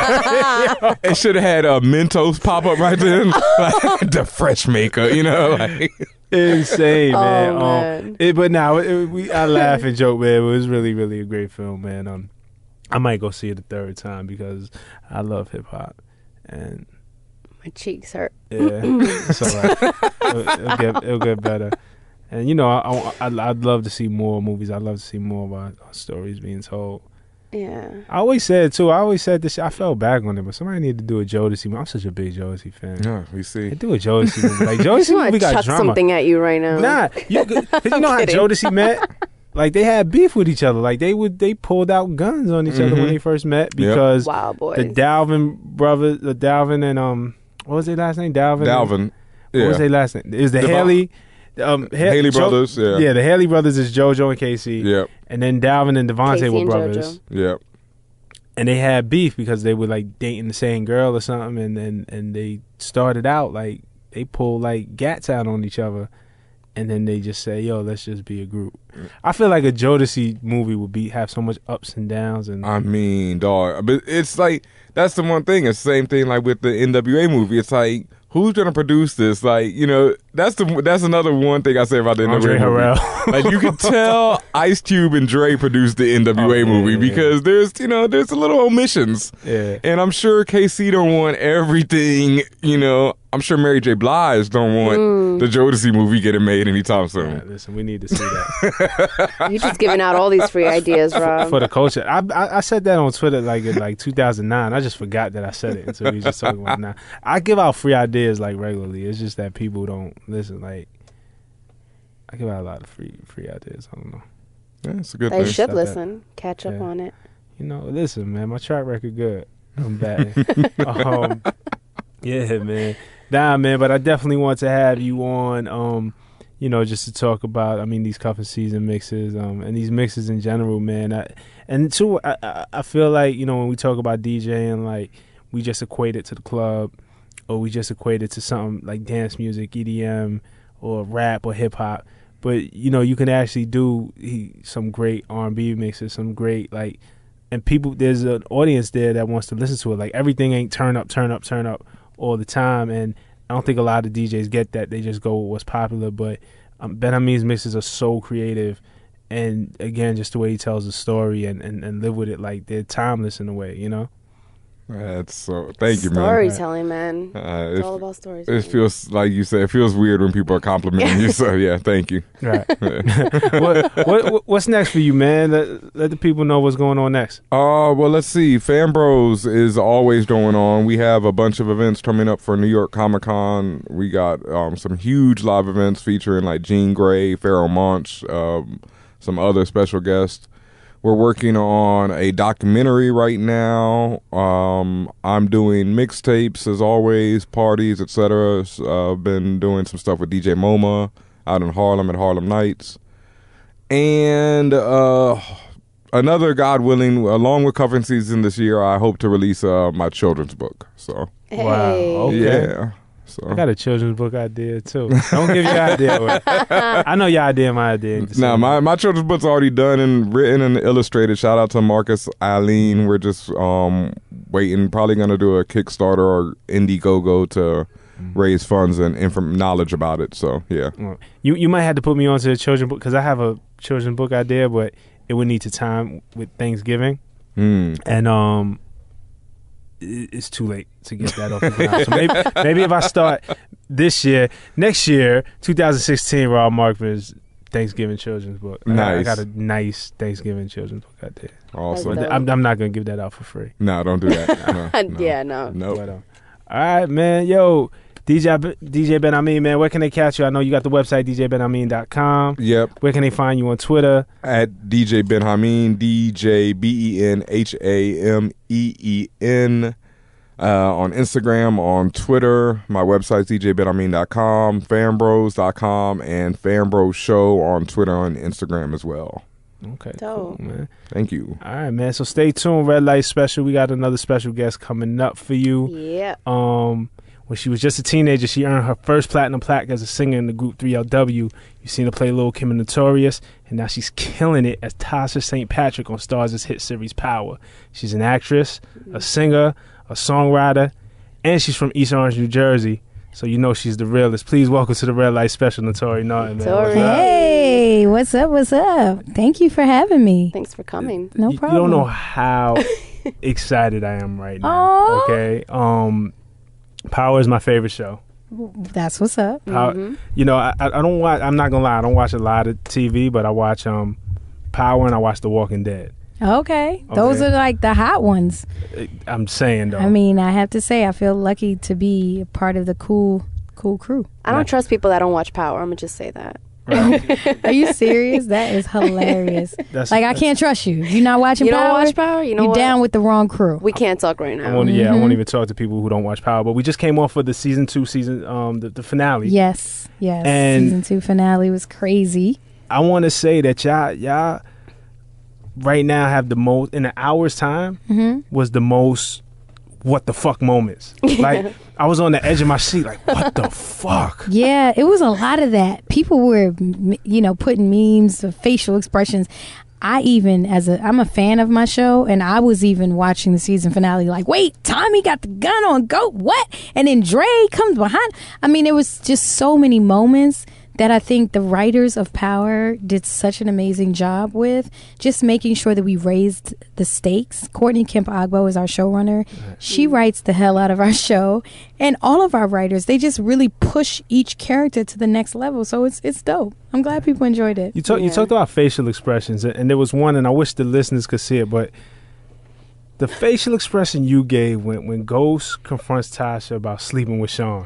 had. They should have had a uh, Mentos pop up right then, like, the fresh maker. You know, like insane, man. Oh, man. Um, it, but now it, we I laugh and joke, man. It was really, really a great film, man. Um, I might go see it a third time because I love hip hop, and my cheeks hurt. Yeah, it's all right. it'll, it'll get it'll get better. And you know, I, I I'd love to see more movies. I'd love to see more of our, our stories being told. Yeah. I always said too. I always said this. I felt back on it, but somebody needed to do a Jodeci movie. I'm such a big Jodeci fan. Yeah, we see. They do a Jodeci movie. Like Jodeci movie got chuck drama. Something at you right now. Nah, you, cause you know how Jodeci met. Like they had beef with each other. Like they would, they pulled out guns on each mm-hmm. other when they first met because yep. Wow, boys. the Dalvin brothers, the Dalvin and um, what was their last name? Dalvin. Dalvin. And, yeah. What was their last name? Is the Haley. Um, ha- Haley jo- brothers. Yeah. Yeah, the Haley brothers is JoJo and Casey. Yep. And then Dalvin and Devontae Casey were and brothers. JoJo. Yep. And they had beef because they were like dating the same girl or something, and, and, and they started out like they pulled like gats out on each other, and then they just say, "Yo, let's just be a group." I feel like a Jodeci movie would be have so much ups and downs, and I mean, dog, but it's like that's the one thing. It's the same thing like with the N W A movie. It's like, who's gonna produce this? Like, you know, that's the that's another one thing I say about the Andre N W A movie. Like, you can tell Ice Cube and Dre produced the N W A oh, yeah, movie yeah, because yeah. there's you know there's a little omissions. Yeah. And I'm sure K C don't want everything. You know, I'm sure Mary J. Blige don't want mm. the Jodeci movie getting made anytime soon. Yeah, listen, we need to see that. You're just giving out all these free ideas, Rob. For the culture. I, I I said that on Twitter like in like two thousand nine. I just forgot that I said it until we were just talking about it now. I give out free ideas like regularly. It's just that people don't listen. Like I give out a lot of free free ideas. I don't know. Yeah, it's a good they thing. should listen. That. Catch up yeah. on it. You know, listen, man. My track record good. I'm batting. um, yeah, man. Nah, man. But I definitely want to have you on. Um, you know, just to talk about, I mean, these cuffing season mixes, um, and these mixes in general, man. I, and two, I, I, I feel like, you know, when we talk about DJing, like, we just equate it to the club, or we just equate it to something like dance music, E D M, or rap, or hip-hop. But, you know, you can actually do he, some great R and B mixes, some great, like, and people, there's an audience there that wants to listen to it. Like, everything ain't turn up, turn up, turn up all the time, and I don't think a lot of D Js get that. They just go with what's popular. But um, Ben Hameen's mixes are so creative. And, again, just the way he tells the story and, and, and live with it, like, they're timeless in a way, you know? That's so. Thank you, man. Storytelling, man. Uh, It's it, all about storytelling. it feels like you said. It feels weird when people are complimenting you. So yeah, thank you. Right. what, what what's next for you, man? Let, let the people know what's going on next. Uh, well, let's see. Fan Bros is always going on. We have a bunch of events coming up for New York Comic Con. We got um, some huge live events featuring like Jean Grey, Pharaoh Monch, um, some other special guests. We're working on a documentary right now. Um, I'm doing mixtapes as always, parties, et cetera. Uh, I've been doing some stuff with D J MoMA out in Harlem at Harlem Nights. And uh, another, God willing, along with Cuffing Season this year, I hope to release uh, my children's book. So Hey. Wow. Okay. yeah. So I got a children's book idea too. Don't give your idea away. I know your idea, my idea. now my, my children's book's already done and written and illustrated. Shout out to Marcus Eileen. We're just um, waiting. Probably gonna do a Kickstarter or Indiegogo to raise funds and inform knowledge about it. So yeah. You you might have to put me onto the children's book because I have a children's book idea, but it would need to time with Thanksgiving, Mm. and um, it- it's too late to get that off the ground. So maybe maybe if I start this year, next year, twenty sixteen, Rob Markman's Thanksgiving children's book. I got- I Nice. got a nice Thanksgiving children's book idea. Awesome. That's But I'm, I'm not gonna give that out for free. No, don't do that. No, no. Yeah, no. Nope. But, um, all right, man. Yo, D J B- D J Ben Amin, man. Where can they catch you? I know you got the website d j ben amin dot com. Yep. Where can they find you on Twitter? At D J Ben Hameen, D J B E N H A M E E N. Uh, on Instagram, on Twitter. My website's d j ben amin dot com, fanbros dot com, and Fanbros Show on Twitter and Instagram as well. Okay, Dope. cool, man. Thank you. All right, man. So stay tuned. Red Light Special. We got another special guest coming up for you. Yeah. Um, when she was just a teenager, she earned her first platinum plaque as a singer in the group three L W. You've seen her play Lil' Kim in Notorious, and now she's killing it as Tasha Saint Patrick on Starz' hit series Power. She's an actress, a singer, a songwriter, and she's from East Orange, New Jersey. So you know she's the realest. Please welcome to the Red Light Special, Notori Norton, man. Notori. What's up? Hey, what's up? What's up? Thank you for having me. Thanks for coming. No You- problem. You don't know how excited I am right now. Aw. Okay. Um, Power is my favorite show. That's what's up. Power, Mhm. You know, I, I I don't watch. I'm not gonna lie. I don't watch a lot of T V, but I watch um Power and I watch The Walking Dead. Okay. Those Okay. are like the hot ones. It- I'm saying though. I mean, I have to say, I feel lucky to be a part of the cool, cool crew. I don't trust people that don't watch Power. I'm gonna just say that. Are you serious? That is hilarious. That's Like, I can't trust you. You're not watching You Power? don't watch Power? You know You're what? down with the wrong crew. We can't talk right I now. won't, yeah, I Mhm. won't even talk to people who don't watch Power. But we just came off of the season two, season um the, the finale. Yes, yes. And- Season two finale was crazy. I want to say that y'all y'all right now have the most in an hour's time hmm was the most what the fuck moments. Like I was on the edge of my seat, like what the fuck. Yeah, it was a lot of that. People were, m- you know, putting memes of facial expressions. I even, as a, I'm a fan of my show, and I was even watching the season finale, like, wait, Tommy got the gun on Goat, what? And then Dre comes behind. I mean, it was just so many moments that I think the writers of Power did such an amazing job with, just making sure that we raised the stakes. Courtney Kemp Agbo is our showrunner. She writes the hell out of our show, and all of our writers, they just really push each character to the next level. So it's it's dope. I'm glad people enjoyed it. You talk, you Yeah. talked about facial expressions, and, and there was one, and I wish the listeners could see it, but the facial expression you gave when when Ghost confronts Tasha about sleeping with Sean.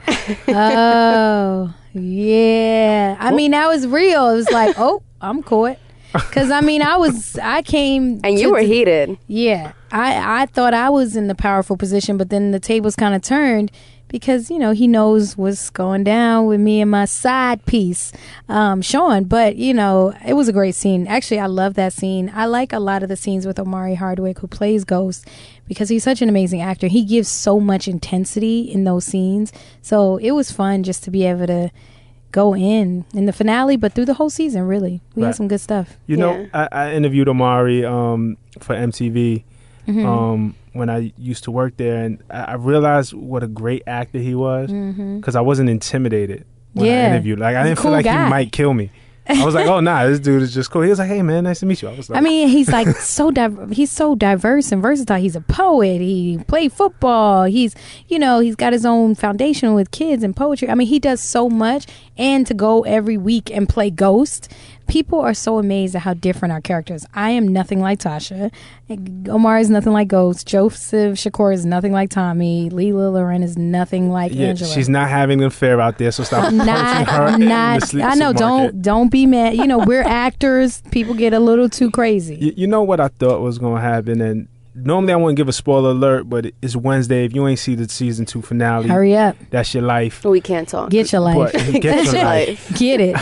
Oh, yeah. I mean, that was real. It was like, oh, I'm caught. Because, I mean, I was, I came. And you to were the- heated. Yeah. I, I thought I was in the powerful position, but then the tables kind of turned because, you know, he knows what's going down with me and my side piece, um, Sean. But, you know, it was a great scene. Actually, I love that scene. I like a lot of the scenes with Omari Hardwick, who plays Ghost, because he's such an amazing actor. He gives so much intensity in those scenes. So it was fun just to be able to go in in the finale, but through the whole season, really. We Right. had some good stuff. You know, I, I interviewed Omari um, for M T V Mhm. um, when I used to work there, and I, I realized what a great actor he was Mhm. because I wasn't intimidated when I Yeah. interviewed. Like I He's a didn't cool feel like guy. he might kill me. I was like, oh nah, this dude is just cool. He was like, hey man, nice to meet you. I was like, I mean, he's like so div- he's so diverse and versatile. He's a poet. He played football. He's, you know, he's got his own foundation with kids and poetry. I mean, he does so much. And to go every week and play Ghost, people are so amazed at how different our characters. I am nothing like Tasha. Omar is nothing like Ghost. Joseph Shakur is nothing like Tommy. Leela Loren is nothing like yeah, Angela. she's not having an affair out there, so stop punching her. Not, in not. the sleep I know. market. Don't don't be mad. You know, we're actors. People get a little too crazy. You, you know what I thought was going to happen, and normally I wouldn't give a spoiler alert, but it's Wednesday. If you ain't see the season two finale, Hurry up. That's your life. We can't talk. Get your life. But get your life. Get it.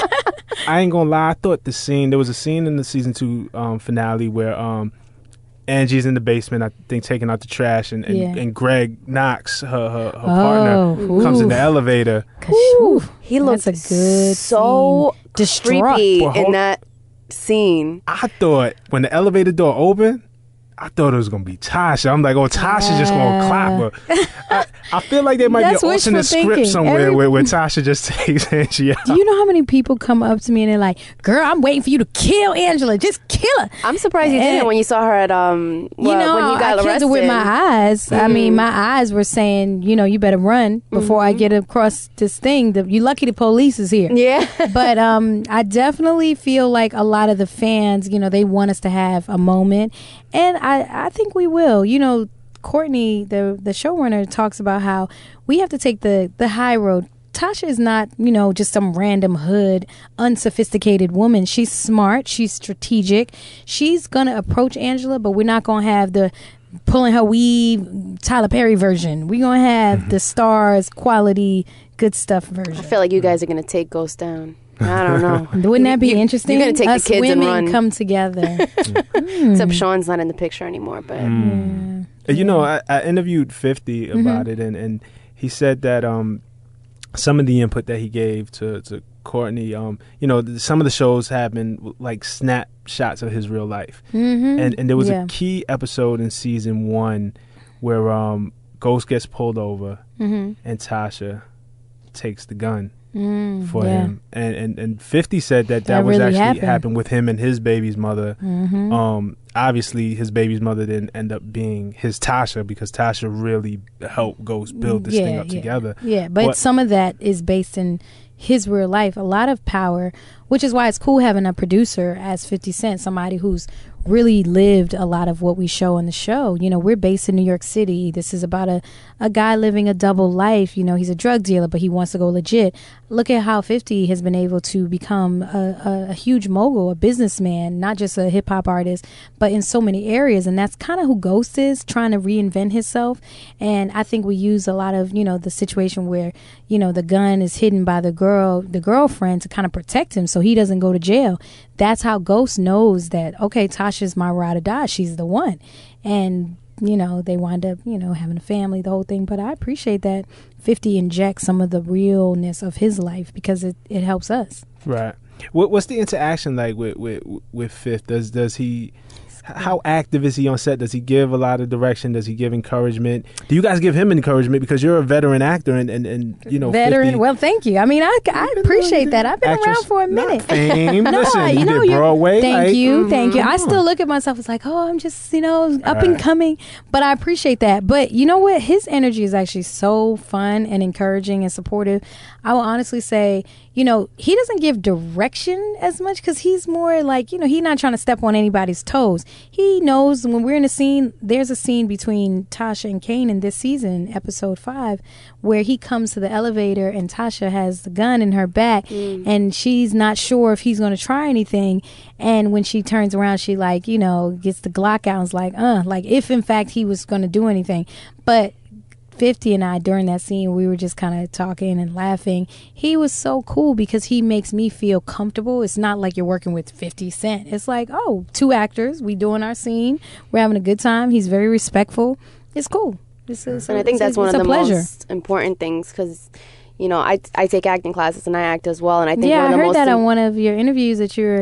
I ain't gonna lie. I thought the scene there was a scene in the season two um, finale where um, Angie's in the basement, I think, taking out the trash, and and, Yeah. and Greg Knox, her her, her Oh, partner, comes in oof. the elevator. Ooh, He that's looks a good so scene. Distraught. creepy Well, hold- in that scene. I thought when the elevator door opened, I thought it was gonna be Tasha. I'm like, oh, Tasha just gonna clap her. I, I feel like there might That's be an wishful alternate script thinking. somewhere Every- where, where Tasha just takes Angie out. Do you know how many people come up to me and they're like, girl, I'm waiting for you to kill Angela. Just kill her. I'm surprised you And- didn't when you saw her at um You well, know, when you got I killed arrested. her with my eyes. I mean, Mm. my eyes were saying, you know, you better run before I get across this thing. The, you lucky the police is here. Yeah. But um, I definitely feel like a lot of the fans, you know, they want us to have a moment, and I, I think we will. You know, Courtney, the the showrunner, talks about how we have to take the the high road. Tasha is not, you know, just some random hood, unsophisticated woman. She's smart. She's strategic. She's gonna approach Angela, but we're not gonna have the pulling her weave Tyler Perry version. We're gonna have the stars quality good stuff version. I feel like you guys are gonna take Ghost down. I don't know. Wouldn't that be You- interesting? You're gonna take Us the kids and women run. come together. Except Sean's not in the picture anymore. But And You know, I, I interviewed fifty about it, and, and he said that um, some of the input that he gave to, to Courtney, um, you know, th- some of the shows have been like snapshots of his real life. Mm-hmm. And and there was Yeah. a key episode in season one where um, Ghost gets pulled over Mm-hmm. and Tasha takes the gun Mm, for yeah. him. And, and and fifty said that that, That was really actually happened. happened with him and his baby's mother. Mm-hmm. Um, obviously, his baby's mother didn't end up being his Tasha because Tasha really helped Ghost build this thing Yeah, up yeah. together. Yeah, but What- some of that is based in his real life. A lot of power, which is why it's cool having a producer as fifty Cent, somebody who's really lived a lot of what we show in the show. You know, we're based in New York City. This is about a, a guy living a double life. You know, he's a drug dealer, but he wants to go legit. Look at how fifty has been able to become a, a, a huge mogul, a businessman, not just a hip hop artist, but in so many areas. And that's kind of who Ghost is, trying to reinvent himself. And I think we use a lot of, you know, the situation where, you know, the gun is hidden by the girl, the girlfriend, to kind of protect him so he doesn't go to jail. That's how Ghost knows that, okay, Tasha's my ride or die. She's the one. And, you know, they wind up, you know, having a family, the whole thing. But I appreciate that fifty injects some of the realness of his life because it, it helps us. Right. What, what's the interaction like with with with Fifth? Does does he? How active is he on set? Does he give a lot of direction? Does he give encouragement? Do you guys give him encouragement because you're a veteran actor and and, and you know Veteran. fifty Well, thank you. I mean, I, I appreciate that. I've been actress, around for a not minute. Fame. No, Listen, you you, know, did you- Broadway. Thank like, you, thank you. I come still on. look at myself as like, oh, I'm just, you know, up and Right. coming. But I appreciate that. But you know what? His energy is actually so fun and encouraging and supportive. I will honestly say, you know, he doesn't give direction as much because he's more like, you know, he's not trying to step on anybody's toes. He knows when we're in a scene, there's a scene between Tasha and Kane in this season, episode five, where he comes to the elevator and Tasha has the gun in her back and she's not sure if he's going to try anything. And when she turns around, she like, you know, gets the Glock out and is like, uh, like if in fact he was going to do anything. But fifty and I, during that scene, we were just kind of talking and laughing. He was so cool because he makes me feel comfortable. It's not like you're working with fifty Cent. It's like, oh, two actors, we doing our scene, we're having a good time. He's very respectful. It's cool. It's, it's and a- I think it's a- that's one it's of a the pleasure. most important things because, you know, I I take acting classes and I act as well, and I think Yeah, one of I the heard most that im- on one of your interviews that you're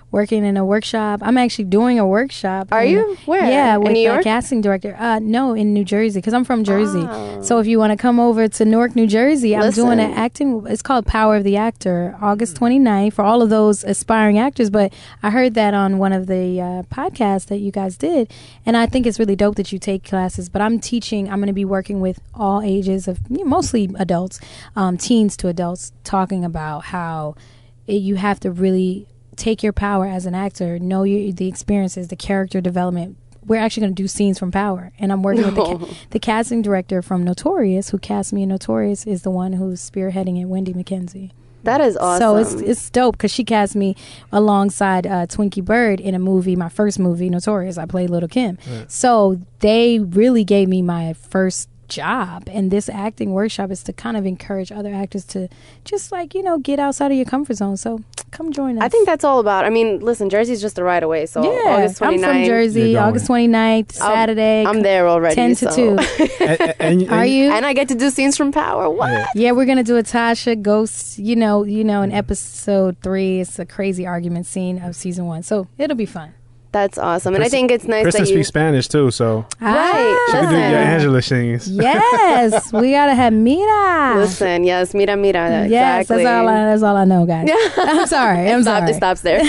working in a workshop. I'm actually doing a workshop. Are in- you? Where? Yeah, In with New a York? casting director. Uh, no, in New Jersey, because I'm from Jersey. Oh. So if you want to come over to Newark, New Jersey, I'm doing an Listen. acting. It's called Power of the Actor, August twenty-ninth, for all of those aspiring actors. But I heard that on one of the uh, podcasts that you guys did, and I think it's really dope that you take classes. But I'm teaching. I'm going to be working with all ages of mostly adults, um, teens to adults, talking about how it, you have to really take your power as an actor, know your, the experiences, the character development. We're actually going to do scenes from Power, and I'm working with the, ca- the casting director from Notorious, who cast me in Notorious, is the one who's spearheading it, Wendy McKenzie. That is awesome. So it's it's dope because she cast me alongside uh, Twinkie Bird in a movie, my first movie, Notorious. I played Little Kim. Right. So they really gave me my first job, and this acting workshop is to kind of encourage other actors to just like, you know, get outside of your comfort zone. So come join us. I think that's all about. I mean, listen, Jersey's just the right away. So yeah, August I'm twenty-ninth. from Jersey. You're going. August twenty-ninth, I'm- Saturday. I'm there already. ten to so. two. And- and- and- Are you? And I get to do scenes from Power. What? Yeah. Yeah, we're gonna do a Tasha Ghost. You know, you know, in episode three, it's a crazy argument scene of season one, so it'll be fun. That's awesome. And I Kristen- think it's nice Kristen that you. speaks Spanish too, so Right. she can do Listen. your Angela sings. Yes, we gotta have Mira. Listen, yes, mira, mira. Yes, Exactly. that's all. I, that's all I know, guys. I'm sorry. I'm It stop- sorry. It stops there.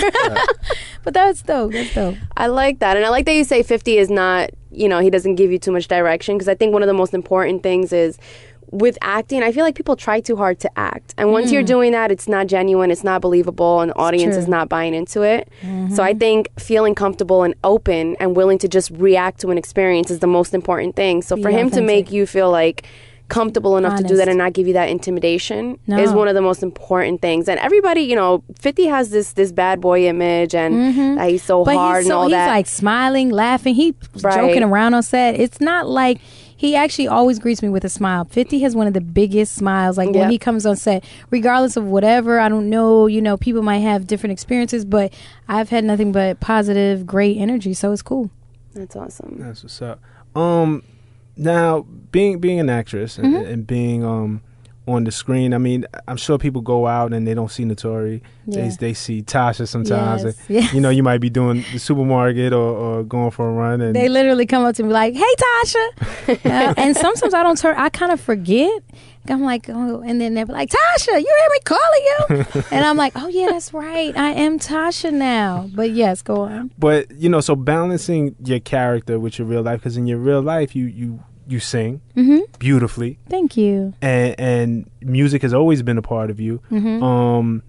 But that's dope. That's dope. I like that. And I like that you say fifty is not, you know, he doesn't give you too much direction. Because I think one of the most important things is with acting, I feel like people try too hard to act. And once you're doing that, it's not genuine, it's not believable, and the audience true. is not buying into it. So I think feeling comfortable and open and willing to just react to an experience is the most important thing. So for Be him to authentic. make you feel like comfortable enough to do Honest. that and not give you that intimidation No. is one of the most important things. And everybody, you know, fifty has this this bad boy image and that he's so But hard he's and so all he's that. like smiling, laughing. He Right. joking around on set. It's not like he actually always greets me with a smile. fifty has one of the biggest smiles. Like Yeah. when he comes on set, regardless of whatever, I don't know, you know, people might have different experiences, but I've had nothing but positive, great energy. So it's cool. That's awesome. That's what's up. Um, now being being an actress and, Mm-hmm. and being um on the screen, I mean, I'm sure people go out and they don't see Notori. Yeah. They they see Tasha sometimes. Yes, and, yes. You know, you might be doing the supermarket or, or going for a run, and They literally come up to me like, "Hey, Tasha," uh, and sometimes I don't turn. I kind of forget. I'm like, oh, and then they're like, "Tasha, you hear me calling you?" And I'm like, "Oh yeah, that's right. I am Tasha now." But yes, go on. but you know, so balancing your character with your real life, because in your real life, you you you sing Mm-hmm. beautifully, Thank you. and and music has always been a part of you. Mm-hmm. Um,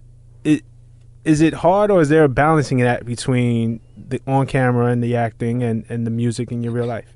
it is it hard, or is there a balancing act between the on camera and the acting and, and the music in your real life?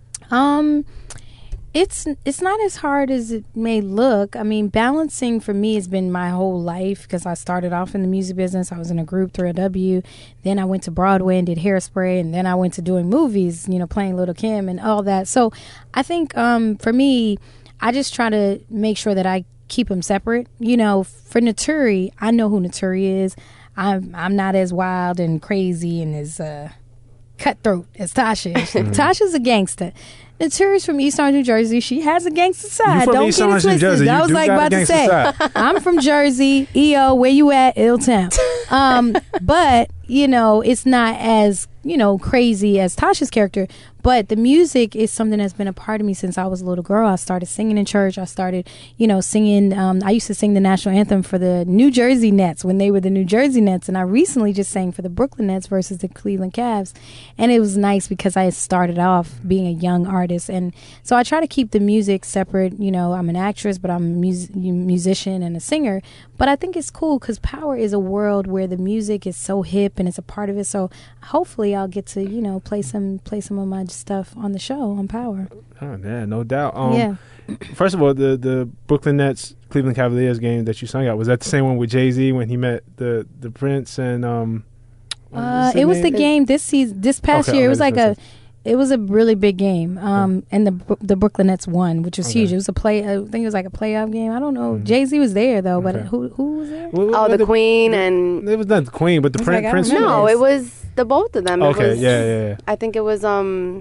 Um, it's it's not as hard as it may look. I mean, balancing for me has been my whole life because I started off in the music business. I was in a group through a W. Then I went to Broadway and did Hairspray, and then I went to doing movies, you know, playing Little Kim and all that. So I think um, for me, I just try to make sure that I keep them separate. You know, for Naturi, I know who Naturi is. I'm I'm not as wild and crazy and as uh, cutthroat as Tasha is. Tasha's a gangster. Naturi's from East Orange, New Jersey. She has a gangster side. You from Don't East get it Orange, New twisted. Jersey. I You was do like got a about to gangster say, side. I'm from Jersey. E O, where you at? Ill Town. Um, but you know, it's not as you know crazy as Tasha's character. But the music is something that's been a part of me since I was a little girl. I started singing in church. I started, you know, singing. Um, I used to sing the national anthem for the New Jersey Nets when they were the New Jersey Nets. And I recently just sang for the Brooklyn Nets versus the Cleveland Cavs. And it was nice because I had started off being a young artist. And so I try to keep the music separate. You know, I'm an actress, but I'm a mus- musician and a singer. But I think it's cool because Power is a world where the music is so hip and it's a part of it. So hopefully I'll get to, you know, play some play some of my stuff on the show on Power. Oh, yeah, no doubt. Um, Yeah. First of all, the the Brooklyn Nets Cleveland Cavaliers game that you sung out, was that the same one with Jay-Z when he met the the Prince and um? what Uh, his it was the name? game this season, this past Okay, year. It okay, was like this a, it was a really big game. Um, and the Bro- the Brooklyn Nets won, which was Okay. huge. It was a play. I think it was like a playoff game. I don't know. Mhm. Jay Z was there though, but Okay. who who was there? What- what- Oh, what the Queen and It was not the Queen, but the It's Prin- like, I Prince. remember no, this. it was the both of them. It Okay, was, yeah, yeah, yeah. I think it was um.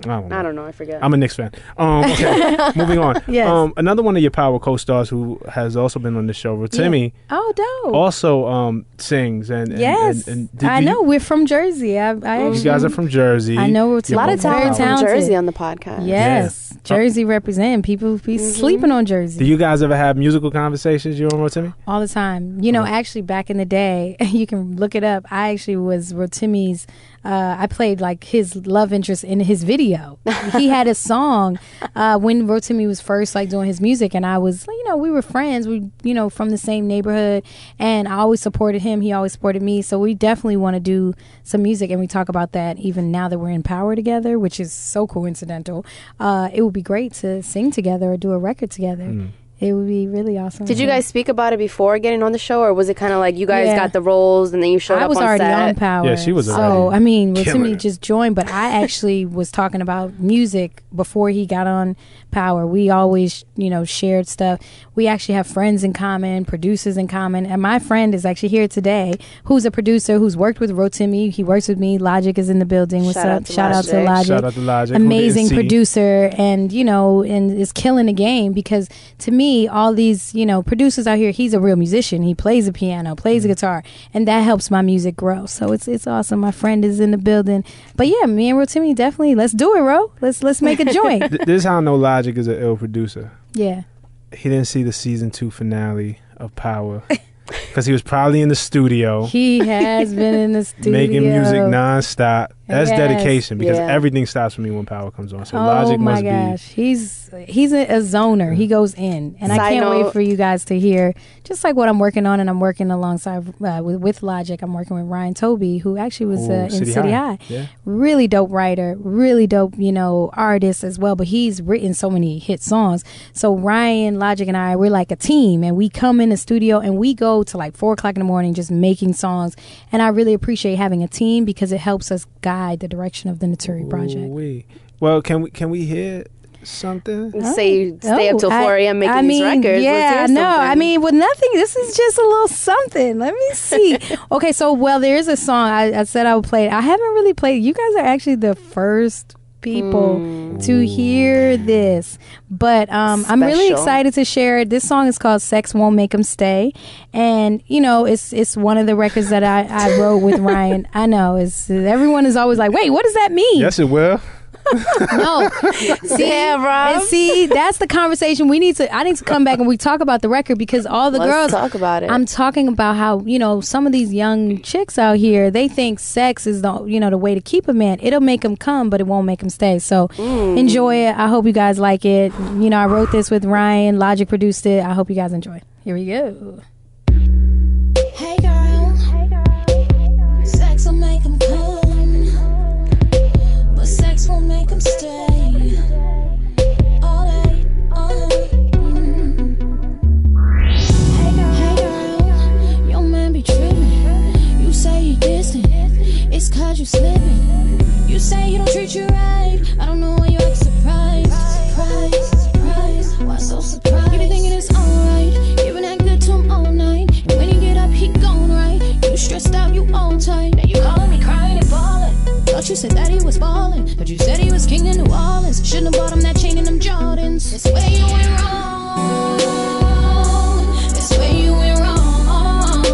I don't know. I don't know. I forget. I'm a Knicks fan. Um, okay, moving on. Yes. Um, another one of your Power co-stars who has also been on the show, Rotimi, Oh, dope. also um, sings. And, and yes. and, and did I you- know. We're from Jersey. I, I You actually, guys are from Jersey. I know a Rotimi. lot of You're both talent from talented. Jersey on the podcast. Yes. Jersey represent. People be sleeping on Jersey. Do you guys ever have musical conversations, you and Rotimi? All the time. You know, actually, back in the day, you can look it up. I actually was Rotimi's. Uh, I played like his love interest in his video. He had a song uh, when Rotimi was first like doing his music, and I was, you know, we were friends. We, you know, from the same neighborhood, and I always supported him. He always supported me. So we definitely want to do some music, and we talk about that even now that we're in Power together, which is so coincidental. Uh, it would be great to sing together or do a record together. Mm. It would be really awesome. Did you guys speak about it before getting on the show, or was it kind of like you guys Yeah. got the roles and then you showed I up was on already set? on Power. Yeah, she was So already I mean, killing Rotimi it. just joined, but I actually was talking about music before he got on Power. We always, you know, shared stuff. We actually have friends in common, producers in common, and my friend is actually here today, who's a producer who's worked with Rotimi. He works with me. Logic is in the building. What's Shout up? out to Shout out to Logic. Logic. Shout out to Logic. who Amazing didn't see- producer, and you know, and is killing the game, because to me, all these, you know, producers out here, he's a real musician. He plays the piano, plays the guitar, and that helps my music grow. So it's it's awesome. My friend is in the building. But yeah, me and Rotimi definitely, let's do it, Ro. Let's let's make a joint. Th- This is how I know Logic is an ill producer. Yeah. He didn't see the season two finale of Power because he was probably in the studio He has been in the studio making music nonstop. That's Yes. dedication, because Yeah. everything stops for me when Power comes on. So Oh Logic my must gosh, he's he's a, a zoner. He goes in, and I Side can't wait note- for you guys to hear just like what I'm working on. And I'm working alongside uh, with, with Logic. I'm working with Ryan Toby, who actually was be uh, in City, City, High. High. Yeah. Really dope writer, really dope, you know, artist as well. But he's written so many hit songs. So Ryan, Logic, and I, we're like a team, and we come in the studio and we go to like four o'clock in the morning just making songs. And I really appreciate having a team because it helps us guide the direction of the Naturi project. Ooh-wee. Well, can we can we hear something? Say you stay up till Oh, I- four a.m. making I these mean, records. Yeah, Let's hear no, I something. mean, with nothing, this is just a little something. Let me see. Okay, so, well, there's a song I, I said I would play it. I haven't really played it. You guys are actually the first people Mm. to hear this. But um, I'm really Special. excited to share it. This song is called Sex Won't Make 'Em Stay. And, you know, it's it's one of the records that I, I wrote with Ryan. I know. It's everyone is always like, wait, what does that mean? Yes, it will. No. See, Yeah, Rob. and see, that's the conversation we need to. I need to come back and we talk about the record, because all the Let's girls talk about it. I'm talking about how, you know, some of these young chicks out here, they think sex is the, you know, the way to keep a man. It'll make him come, but it won't make him stay. So Mm. enjoy it. I hope you guys like it. You know, I wrote this with Ryan. Logic produced it. I hope you guys enjoy. Here we go. Hey girl, sex will make 'em come, but sex won't make 'em stay. All day, all mm. Hey girl, your man be tripping. You say you distant, it's 'cause you slipping. You say he don't treat you right. I don't know why you act surprised. Surprised, surprised. Why so surprised? You be thinking it's alright. You been that good to him all night. And when you get up, he gone right. You stressed out, you all tight. Now you calling me crying and bawling. Thought you said that he was ballin', but you said he was king of New Orleans. Shouldn't have bought him that chain and them Jordans. It's where you went wrong. It's where you went wrong.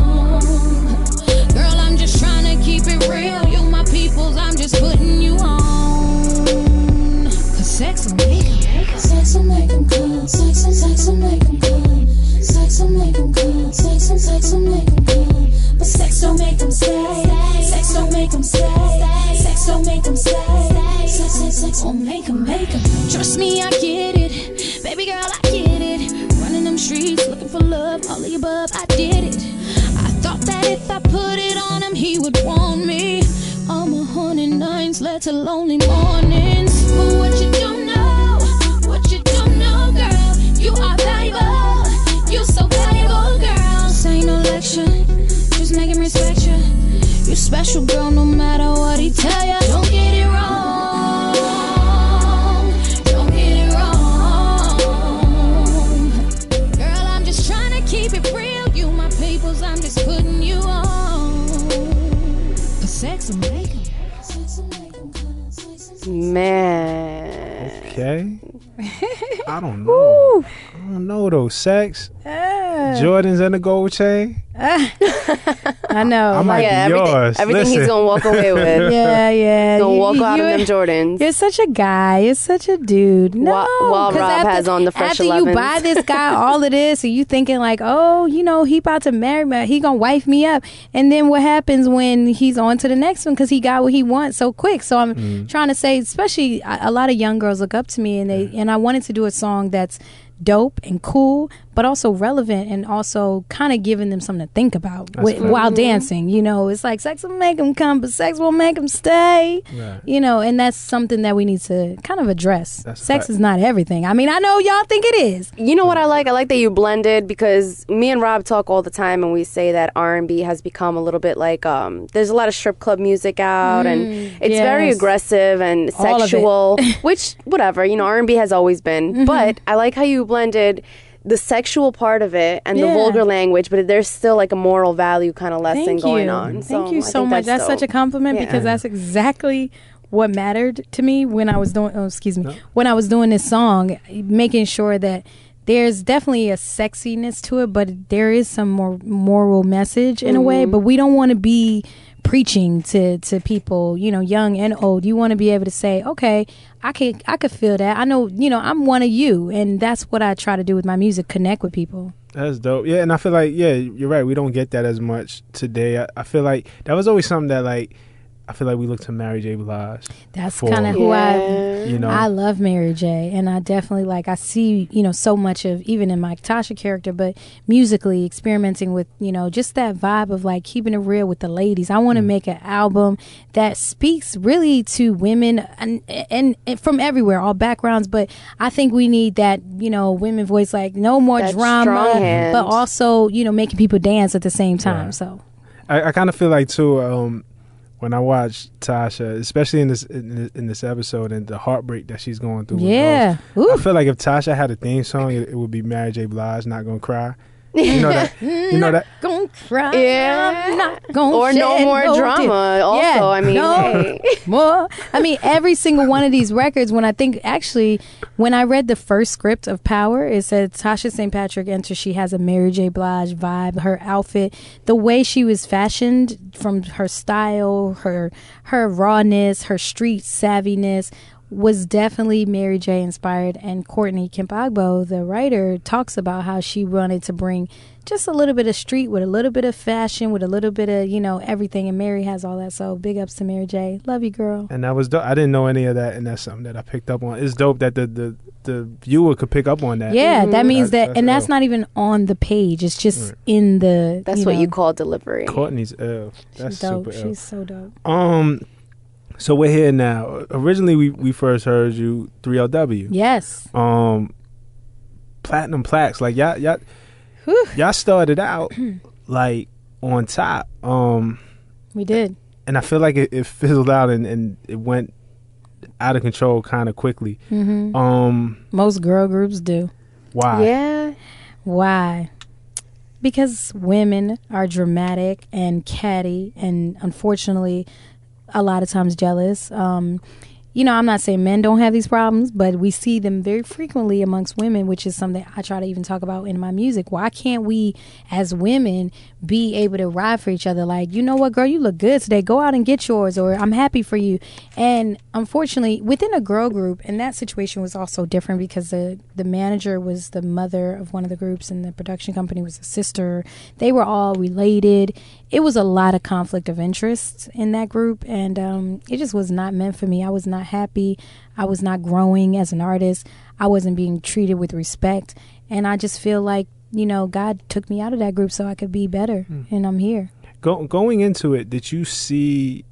Girl, I'm just trying to keep it real. You my peoples, I'm just putting you on. Cause sex will make 'em, sex will make 'em come. Sex will, sex will make 'em come. Sex will make 'em come. Sex will, sex will make 'em come. But sex don't make 'em stay. Sex don't make 'em stay. Sex don't make 'em stay. Sex, sex, sex won't make 'em, make 'em. Trust me, I get it. Baby girl, I get it. Running them streets, looking for love, all the above, I did it. I thought that if I put it on him, he would want me. All my hundred nights led to lonely mornings. But what you don't know, what you don't know, girl, you are valuable. You so valuable, girl. This ain't no lecture, just make him respect you. You special, girl, no matter what he tell ya. Don't get it wrong. Don't get it wrong. Girl, I'm just trying to keep it real. You my peoples, I'm just putting you on. Cause sex will make 'em. Sex will make 'em come. Sex will, Man. Okay. I don't know. I don't know though. Sex, Uh, Jordans and the gold chain. I know. I might Yeah, be everything, yours. everything Listen. he's gonna walk away with. yeah, yeah. Gonna You- walk out you- of them Jordans. You're such a guy. You're such a dude. No, While- while 'cause Rob after, has on the Fresh after you elevens. buy this guy all of this, and you thinking like, oh, you know, he about to marry me, he gonna wife me up, and then what happens when he's on to the next one because he got what he wants so quick? So I'm Mm. trying to say, especially a, a lot of young girls look up to me, and they and I wanted to do a song that's dope and cool, but also relevant, and also kind of giving them something to think about That's wi- fair. while Mm-hmm. dancing. You know, it's like sex will make them come, but sex won't make them stay. Right. You know, and that's something that we need to kind of address. That's a Sex fact. is not everything. I mean, I know y'all think it is. You know what I like? I like that you blended, because me and Rob talk all the time, and we say that R and B has become a little bit like um, there's a lot of strip club music out, and it's very yes. aggressive and All of it. sexual, which whatever, you know, R and B has always been. Mm-hmm. But I like how you blended the sexual part of it and the Yeah. vulgar language, but there's still like a moral value kind of lesson Thank going you. on. Thank So you I so think much. That's such a dope. compliment Yeah. because that's exactly what mattered to me when I was doing. Oh, excuse me. When I was doing this song, making sure that there's definitely a sexiness to it, but there is some more moral message in a way. But we don't want to be preaching to to people, you know, young and old. You want to be able to say, okay, I could I could feel that. I know, you know, I'm one of you, and that's what I try to do with my music, connect with people. That's dope. Yeah, and I feel like, yeah, you're right. We don't get that as much today. I, I feel like that was always something that, like, I feel like we look to Mary J. Blige. That's for, kind of who I Yeah. You know, I love Mary J, and I definitely like I see, you know, so much of even in my Tasha character, but musically experimenting with, you know, just that vibe of like keeping it real with the ladies. I want to make an album that speaks really to women and, and and from everywhere, all backgrounds, but I think we need that, you know, women voice, like no more That drama, strong hand. but also, you know, making people dance at the same time. Right. So I, I kind of feel like too. Um, when I watch Tasha, especially in this in, in this episode and the heartbreak that she's going through. with yeah. Ghost, I Ooh. feel like if Tasha had a theme song, it, it would be Mary J. Blige, Not Gonna Cry. You know that. You know that. Gonna cry. Yeah. I'm not gonna Or no shed more no drama. tears. Also, Yeah, I mean, no hey. more. I mean, every single one of these records. When I think, actually, when I read the first script of Power, it said Tasha Saint Patrick enters. She has a Mary J. Blige vibe. Her outfit, the way she was fashioned, from her style, her her rawness, her street savviness, was definitely Mary J. inspired. And Courtney Kempagbo, the writer, talks about how she wanted to bring just a little bit of street with a little bit of fashion, with a little bit of, you know, everything. And Mary has all that. So big ups to Mary J. Love you, girl. And that was dope. I didn't know any of that, and that's something that I picked up on. It's dope that the the, the viewer could pick up on that. Yeah, that means That- that, that's and that's dope. not even on the page. It's just Right. in the. That's you what know, you call delivery. Courtney's ill. That's She's dope. super ill. She's so dope. Um, so we're here now. Originally, we we first heard you three L W. Yes. Um, platinum plaques. Like y'all, y'all, Whew. y'all started out like on top. Um, We did. and I feel like it, it fizzled out and, and it went out of control kind of quickly. hmm Um, Most girl groups do. why? Yeah. Why? Because women are dramatic and catty and unfortunately a lot of times jealous. Um, you know, I'm not saying men don't have these problems, but we see them very frequently amongst women, which is something I try to even talk about in my music. Why can't we as women be able to ride for each other? Like, you know what, girl, you look good today. Go out and get yours, or I'm happy for you. And unfortunately, within a girl group, and that situation was also different because the, the manager was the mother of one of the groups and the production company was a sister. They were all related. It was a lot of conflict of interest in that group, and um, it just was not meant for me. I was not happy. I was not growing as an artist. I wasn't being treated with respect, and I just feel like, you know, God took me out of that group so I could be better, and I'm here. Go, going into it, did you see?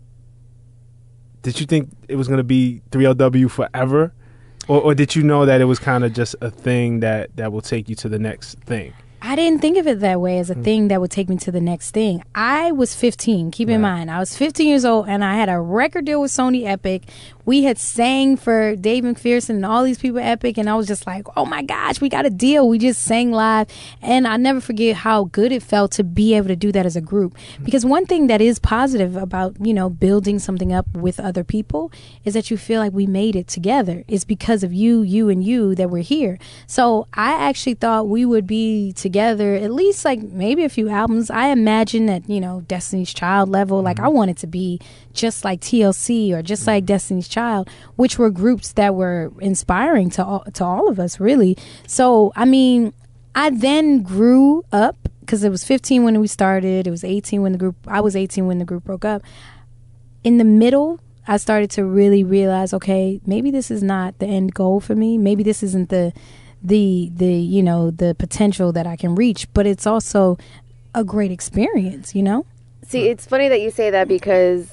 Did you think it was going to be three L W forever, or, or did you know that it was kind of just a thing that that will take you to the next thing? I didn't think of it that way as a thing that would take me to the next thing. I was fifteen. Keep in Right. mind, I was fifteen years old, and I had a record deal with Sony Epic we had sang for Dave McPherson and all these people at Epic, and I was just like, oh my gosh, we got a deal. We just sang live, and I never forget how good it felt to be able to do that as a group. Because one thing that is positive about, you know, building something up with other people is that you feel like we made it together. It's because of you, you, and you that we're here. So I actually thought we would be together at least like maybe a few albums. I imagine that, you know, Destiny's Child level, like I wanted to be just like T L C or just like Destiny's Child, which were groups that were inspiring to all, to all of us, really. So, I mean, I then grew up because it was fifteen when we started. It was eighteen when the group, I was eighteen when the group broke up. In the middle, I started to really realize, okay, maybe this is not the end goal for me. Maybe this isn't the, the, the, you know, the potential that I can reach, but it's also a great experience, you know? See, it's funny that you say that because,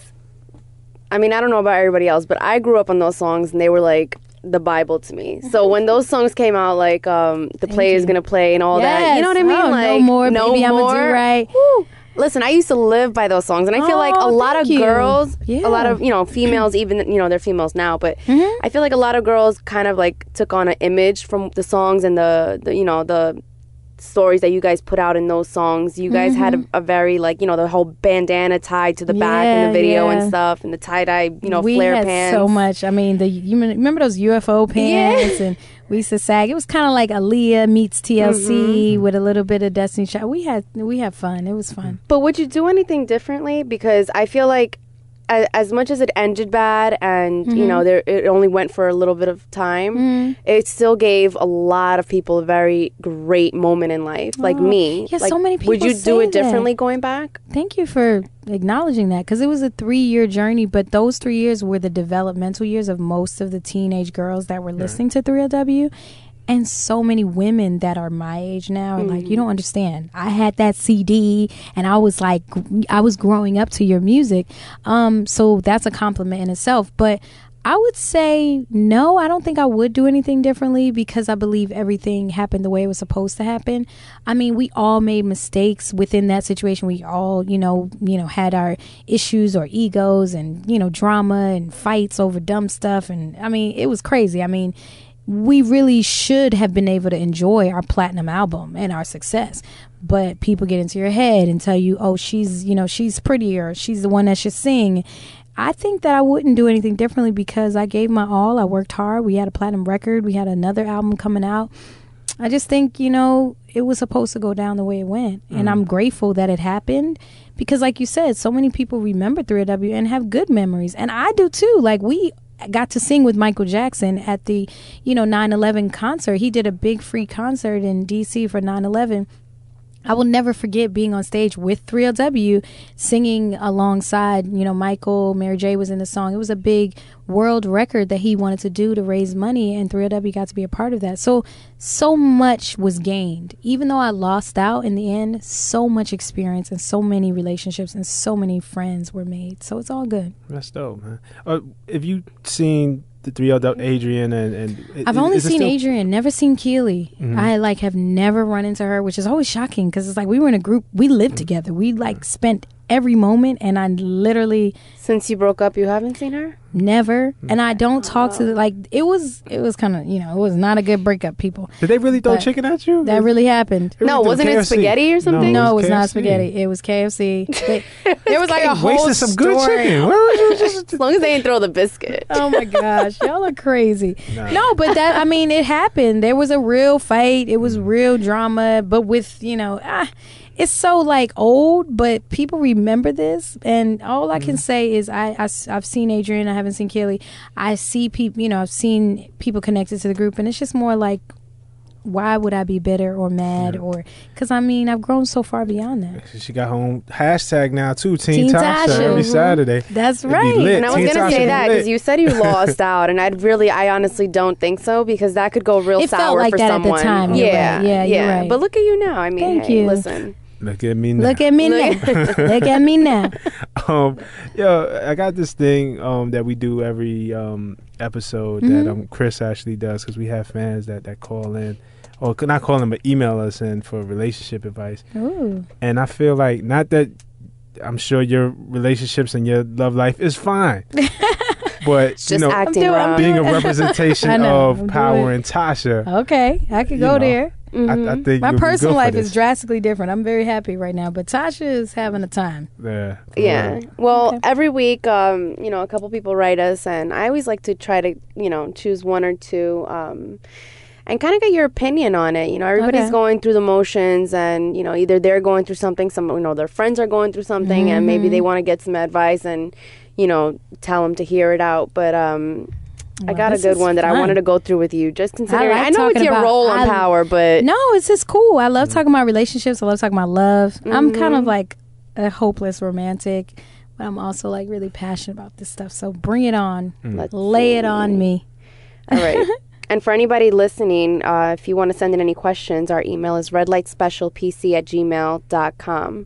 I mean, I don't know about everybody else, but I grew up on those songs and they were like the Bible to me. So when those songs came out, like um, The Play Is Gonna Play and all Yes. that, you know what I mean? Oh, like, no more, no baby, more. I'ma do right. Woo. Listen, I used to live by those songs, and I feel like a Oh, lot of thank you. girls, Yeah. a lot of, you know, females, even, you know, they're females now, but Mhm. I feel like a lot of girls kind of like took on an image from the songs and the, the you know, the stories that you guys put out in those songs. You guys had a, a very, like, you know, the whole bandana tied to the back in Yeah, the video yeah. and stuff, and the tie-dye, you know, we flare had pants. so much. I mean, the you remember those U F O pants, and we used to sag. It was kind of like Aaliyah meets T L C Mm-hmm. with a little bit of Destiny Child. We had we had fun. It was fun. But would you do anything differently? Because I feel like as, as much as it ended bad and, you know, there it only went for a little bit of time, it still gave a lot of people a very great moment in life, like Oh, me. yeah, like, so many would people you say do it that. differently going back? Thank you for acknowledging that, because it was a three-year journey, but those three years were the developmental years of most of the teenage girls that were listening to three L W. And so many women that are my age now are like, you don't understand. I had that C D and I was like, I was growing up to your music. Um, so that's a compliment in itself. But I would say, no, I don't think I would do anything differently, because I believe everything happened the way it was supposed to happen. I mean, we all made mistakes within that situation. We all, you know, you know, had our issues or egos and, you know, drama and fights over dumb stuff. And I mean, it was crazy. I mean, we really should have been able to enjoy our platinum album and our success. But people get into your head and tell you, oh, she's, you know, she's prettier. She's the one that should sing. I think that I wouldn't do anything differently, because I gave my all. I worked hard. We had a platinum record. We had another album coming out. I just think, you know, it was supposed to go down the way it went. Mm. And I'm grateful that it happened, because like you said, so many people remember three L W and have good memories. And I do too. Like, we got to sing with Michael Jackson at the, you know, nine eleven concert. He did a big free concert in D C for nine eleven. I will never forget being on stage with three L W singing alongside, you know, Michael. Mary J was in the song. It was a big world record that he wanted to do to raise money, and three L W got to be a part of that. So, so much was gained. Even though I lost out in the end, so much experience and so many relationships and so many friends were made. So it's all good. That's dope, man. Uh, have you seen the three L W, Adrian, and, and I've is- only is it seen still- Adrian, never seen Keely. Mhm. I like have never run into her, which is always shocking, because it's like we were in a group, we lived together, we like spent every moment, and I literally Since you broke up, you haven't seen her? never, and I don't talk to the, like it was it was kind of, you know, it was not a good breakup, people. Did they really throw But chicken at you? That really happened. They No, really threw wasn't it K F C. spaghetti or something? No, it was K F not C. spaghetti. It was K F C. They, there was like a whole Wasted some good story. chicken. Where was you just? As long as they didn't throw the biscuit. Oh my gosh, y'all are crazy. Nah. No, but that, I mean, it happened. There was a real fight. It was real drama, but with, you know, ah, it's so like old, but people remember this. And all I can say is I, I, have seen Adrian. I haven't seen Kelly. I see people, you know, I've seen people connected to the group, and it's just more like, why would I be bitter or mad? Yeah. Or, because I mean, I've grown so far beyond that. She got her own hashtag now too. Teen, Teen Tasha, Tasha. every Mhm. Saturday. That's It'd be right. lit. And I was Teen gonna Tasha say be that lit. because you said you lost out, and I'd really, I honestly don't think so, because that could go real It felt sour like for that at the someone. time. You're Yeah, right. Yeah, you're right. But look at you now. I mean, Thank hey, you. listen. Look at me now. Look at me Look- now. Look at me now. um, yo, I got this thing um that we do every um episode Mhm. that um Chris actually does, because we have fans that that call in, or could not call in, but email us in for relationship advice. Ooh. And I feel like, not that I'm sure your relationships and your love life is fine, but you Just know, acting doing- wrong. being a representation I know, of I'm Power doing- and Tasha, Okay, I could You go know. there. I, I think My you'll be personal good for life is this. drastically different. I'm very happy right now, but Tasha is having a time. Yeah, for Yeah. real. Well, Okay. every week, um, you know, a couple people write us, and I always like to try to, you know, choose one or two, um, and kind of get your opinion on it. You know, everybody's Okay. going through the motions, and you know, either they're going through something, some, you know, their friends are going through something, and maybe Mm-hmm. they want to get some advice and, you know, tell them to hear it out. But um, I Well, got a this good is one that I fun. wanted to go through with you. Just considering, I, like know it's talking your about- role on I- Power, but No, it's just cool. I love talking about relationships. I love talking about love. I'm kind Mm-hmm. of like a hopeless romantic, but I'm also like really passionate about this stuff. So bring it on. let's Lay it on me. All right. And for anybody listening, uh, if you want to send in any questions, our email is redlightspecialpc at gmail dot com.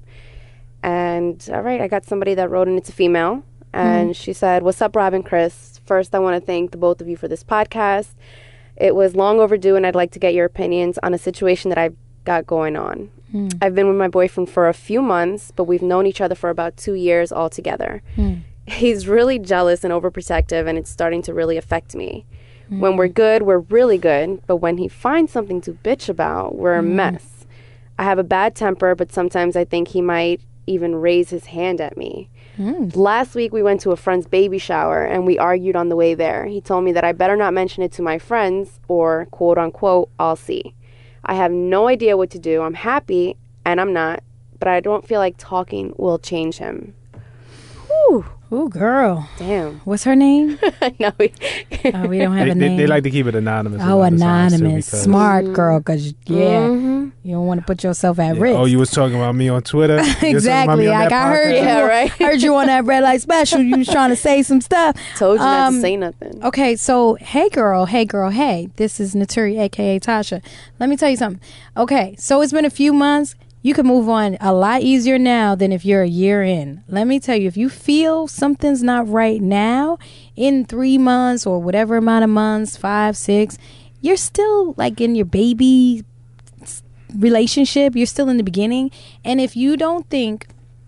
And all right, I got somebody that wrote in. It's a female. And she said, "What's up, Rob and Chris? First, I want to thank the both of you for this podcast. It was long overdue, and I'd like to get your opinions on a situation that I've got going on. I've been with my boyfriend for a few months, but we've known each other for about two years altogether. He's really jealous and overprotective, and it's starting to really affect me. When we're good, we're really good, but when he finds something to bitch about, we're a mess. I have a bad temper, but sometimes I think he might even raise his hand at me. Last week, we went to a friend's baby shower, and we argued on the way there. He told me that I better not mention it to my friends, or quote unquote, I'll see. I have no idea what to do. I'm happy, and I'm not, but I don't feel like talking will change him." Whew, Ooh, girl. damn. What's her name? no, we- Oh, we don't have They, a they, name. they like to keep it anonymous. a oh, lot of times, too, anonymous. because- Smart girl, because, yeah, Mhm. you don't want to put yourself at Yeah. risk. Oh, you was talking about me on Twitter. You was talking about Exactly. me on Like that I heard podcast? you, Yeah, right. heard you on that red light special. You was trying to say some stuff. Told you not Um, to say nothing. Okay, so hey girl, hey girl, hey. This is Naturi, aka Tasha. Let me tell you something. Okay, so it's been a few months. You can move on a lot easier now than if you're a year in. Let me tell you, if you feel something's not right now, in three months or whatever amount of months, five, six, you're still like in your baby s- relationship. You're still in the beginning. And if you don't think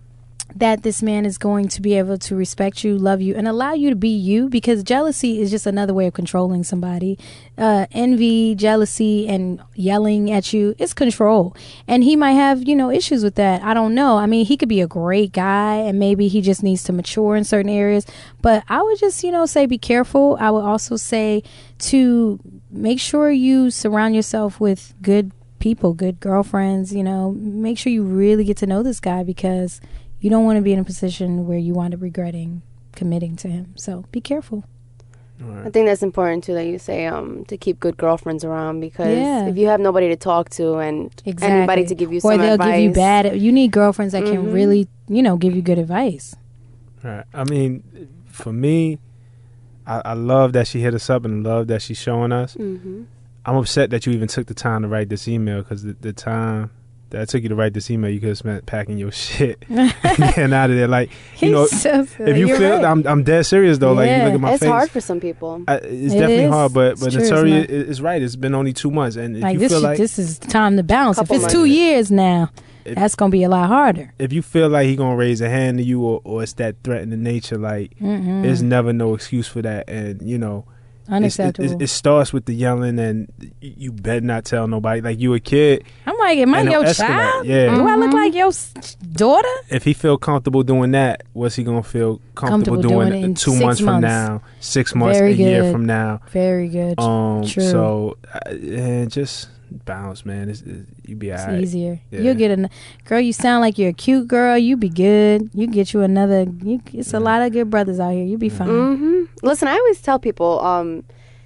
that this man is going to be able to respect you, love you, and allow you to be you, because jealousy is just another way of controlling somebody. Uh, envy, jealousy, and yelling at you is control. And he might have, you know, issues with that. I don't know. I mean, he could be a great guy, and maybe he just needs to mature in certain areas. But I would just, you know, say be careful. I would also say to make sure you surround yourself with good people, good girlfriends, you know, make sure you really get to know this guy, because you don't want to be in a position where you wind up regretting committing to him. So be careful. I think that's important too that you say um to keep good girlfriends around, because Yeah. if you have nobody to talk to and Exactly. anybody to give you or some they'll advice, give you bad. You need girlfriends that can Mhm. really, you know, give you good advice. Right. I mean, for me, I, I love that she hit us up and love that she's showing us. hmm I'm upset that you even took the time to write this email, because the, the time that it took you to write this email, you could have spent packing your shit and getting out of there. Like, you know, He's so silly. if you You're feel, right. I'm, I'm dead serious though. Like, you Yeah. look at my it's face. hard for some people. I, it's It definitely is. hard, but It's but true, it's Naturi not. is, is right. It's been only two months, and if like you this, feel is- like this is time to bounce. If Couple it's two months. years now, If- that's gonna be a lot harder. if you feel like he gonna raise a hand to you, or, or it's that threatening nature, like Mm-mm. there's never no excuse for that. And you know, it's- it, Unacceptable. it, it starts with the yelling, and you you better not tell nobody. Like, you a kid, I'm like, am I and your it'll escalate. child? Yeah. Do I look Mhm. like your s- daughter? if he feel comfortable doing that, what's he gonna feel comfortable, Comfortable doing, doing it in two six months, from months. now, six months, Very a year good. from now? Very good. Um, True. so uh, and just bounce, man. It's, it, you be It's alright. easier. Yeah. You'll get a girl. You sound like you're a cute girl. You be good. You get you another. You, it's a lot of good brothers out here. You be fine. hmm Listen, I always tell people, um,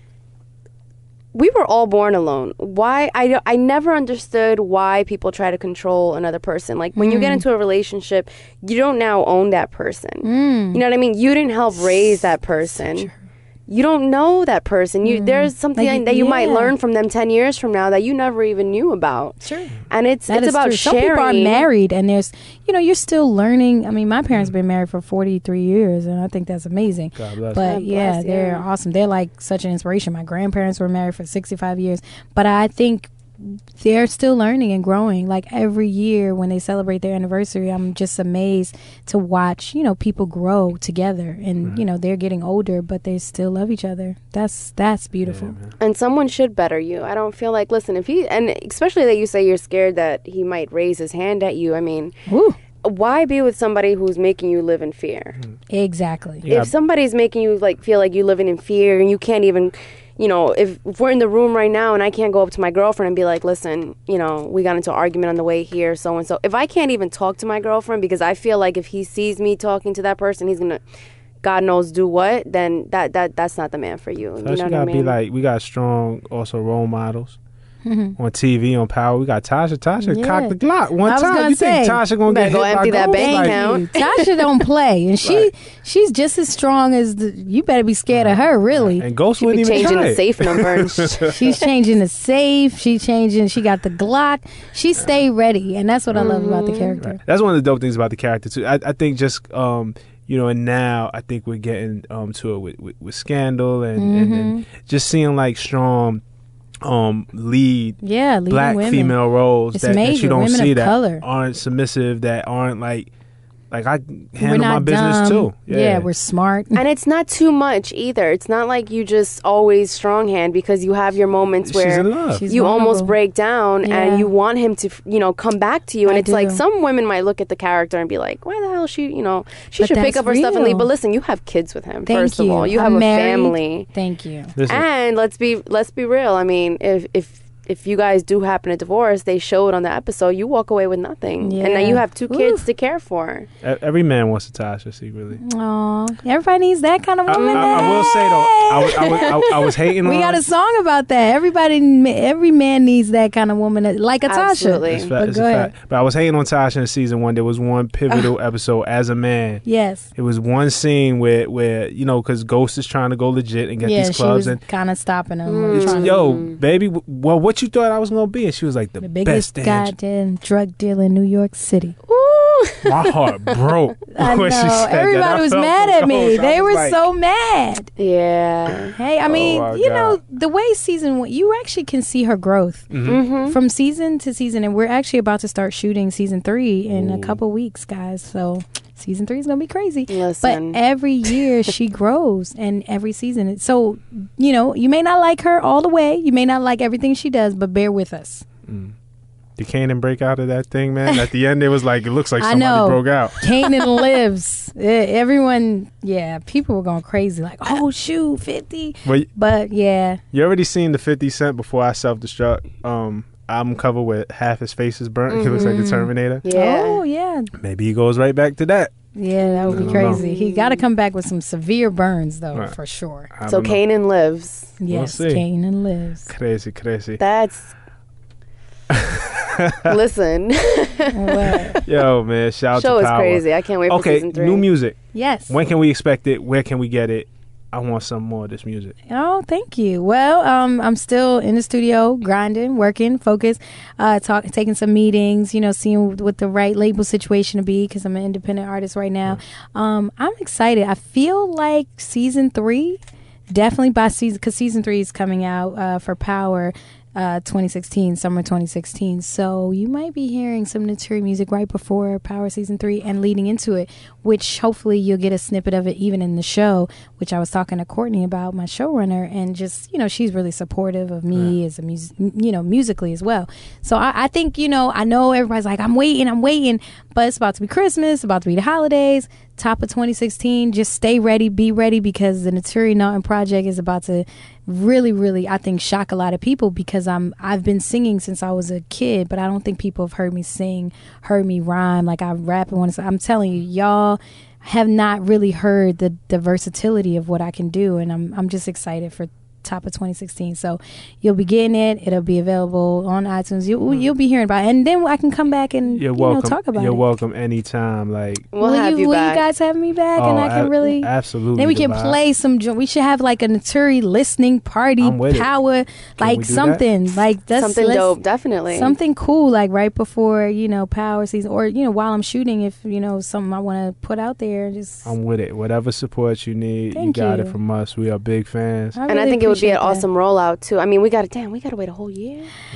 we were all born alone. Why? I, don't- I never understood why people try to control another person. Like, when you get Mm. into a relationship, you don't now own that person. Mm. You know what I mean? You didn't help raise that person. You don't know that person. You There's something Like, that you might yeah. learn from them ten years from now that you never even knew about. Sure. And it's That it's is about true. sharing. Some people are married, and there's, you know, you're still learning. I mean, my parents have been married for forty-three years, and I think that's amazing. God bless. But God yeah, bless, they're yeah. awesome. They're like such an inspiration. My grandparents were married for sixty-five years, but I think they're still learning and growing. Like every year when they celebrate their anniversary, I'm just amazed to watch, you know, people grow together, and Right. you know, they're getting older, but they still love each other. That's that's beautiful. Yeah, man. And someone should better you. I don't feel like, listen, if he, and especially that you say you're scared that he might raise his hand at you. I mean, Woo. why be with somebody who's making you live in fear? Exactly. Yeah. If somebody's making you like feel like you're living in fear and you can't even, you know, if, if we're in the room right now and I can't go up to my girlfriend and be like, listen, you know, we got into an argument on the way here, so and so. If I can't even talk to my girlfriend because I feel like if he sees me talking to that person, he's gonna, God knows do what, then that that that's not the man for you. Plus, you know we what I gotta mean? be like, we got strong also role models on T V, on Power. We got Tasha. Tasha Yeah. cocked the Glock one I was time. gonna You think say, Tasha gonna better get go hit by empty that ghosts? bank Like, account. Tasha don't play, and she Right. she's just as strong as the. You better be scared of her, really. And Ghost Be wouldn't even changing try the it. safe number and sh- She's changing the safe. She changing. She got the Glock. She stayed ready, and that's what I love about the character. Right. That's one of the dope things about the character too. I, I think just um, you know, and now I think we're getting um to it with, with, with Scandal and, and, and just seeing like strong um lead Yeah, leading black women. female roles It's that, that major. you don't Women see of that color. aren't submissive, that aren't like like I We're handle not my business dumb. too. Yeah. we're smart. and it's not too much either. It's not like you just always strong hand because you have your moments She's where in love. She's you almost vulnerable. break down Yeah. and you want him to, you know, come back to you. And I it's like do. some women might look at the character and be like, why the hell she, you know, she But should pick that's up her stuff and leave. real. But listen, you have kids with him, Thank first you. of all. You I'm have a married. family. Thank you. Listen, And let's be let's be real. I mean, if if if you guys do happen to divorce, they show it on the episode, you walk away with nothing. And now Yeah. you have two kids Oof. to care for. e- every man wants a Tasha secretly. Aw, everybody needs that kind of I, woman. I, I will say though, I was, I was, I, I was hating we on. got a song about that. Everybody, every man needs that kind of woman, like a Tasha. Absolutely. It's, fa- But it's go a ahead. fact. But I was hating on Tasha in season one. There was one pivotal episode as a man. Yes. It was one scene where, where you know, because Ghost is trying to go legit and get Yeah, these she clubs, was and kind of stopping him. Mm. trying to- yo, baby, w- well, what you thought I was gonna be? And she was like, the, the best biggest damn. goddamn drug dealer in New York City. Ooh. My heart broke I when know. she said that. Everybody I was felt mad at me. Ghost. I They was were like, so mad. Yeah. Hey, I mean, my you know, God. the way season one, you actually can see her growth Mm-hmm. from season to season, and we're actually about to start shooting season three in a Ooh. couple weeks, guys. So season three is gonna be crazy. Listen. But every year she grows, and every season. it- So you know, you may not like her all the way. You may not like everything she does, but bear with us. Did Kanan break out of that thing, man? At the end, it was like it looks like I somebody know. broke out. Kanan lives. Eh, Everyone, yeah, people were going crazy, like, oh shoot, fifty. But But yeah, you already seen the fifty Cent Before I Self Destruct um, album cover with half his face is burnt. He looks like the Terminator. Yeah. oh yeah, Maybe he goes right back to that. yeah, that would I be don't crazy. He got to come back with some severe burns, though, Right. for sure. I So don't know. Kanan lives. Yes, see. Kanan lives. Crazy, crazy. That's. Listen, What? Yo, man, shout out show to is Power. crazy. I can't wait for Okay, season three. new music. Yes. When can we expect it? Where can we get it? I want some more of this music. Oh, thank you. Well, um, I'm still in the studio, grinding, working, focused, uh, talk, taking some meetings. You know, seeing what the right label situation to be because I'm an independent artist right now. Um, I'm excited. I feel like season three, definitely by season, because season three is coming out uh, for Power. Uh, twenty sixteen, summer twenty sixteen. So you might be hearing some Naturi music right before Power season three and leading into it, which hopefully you'll get a snippet of it even in the show, which I was talking to Courtney about, my showrunner, and just, you know, she's really supportive of me as a music, you know, musically as well. So I, I think, you know, I know everybody's like, I'm waiting, I'm waiting, but it's about to be Christmas, about to be the holidays, top of twenty sixteen. Just stay ready, be ready, because the Naturi Naughton project is about to really, really, I think, shock a lot of people because I'm I've been singing since I was a kid, but I don't think people have heard me sing, heard me rhyme, like I rap and want to. I'm telling you, y'all have not really heard the the versatility of what I can do, and I'm I'm just excited for top of twenty sixteen. So you'll be getting it. It'll be available on iTunes. You'll you'll be hearing about it, and then I can come back and You're you welcome. know talk about You're it. welcome anytime. Like, We'll will have you, you, will back. you guys have me back, and oh, I can a- really. absolutely. Then we can Divide. play some. jo- We should have like a Naturi listening party, I'm with it. power, we like do something like that's Something let's- dope, definitely. something cool, like right before you know Power season, or you know while I'm shooting, if you know something I want to put out there, just. I'm with it. Whatever support you need, Thank you got you. it from us. We are big fans. and I really think it would be appreciate an that. awesome rollout too. I mean, we got to damn, we got to wait a whole year.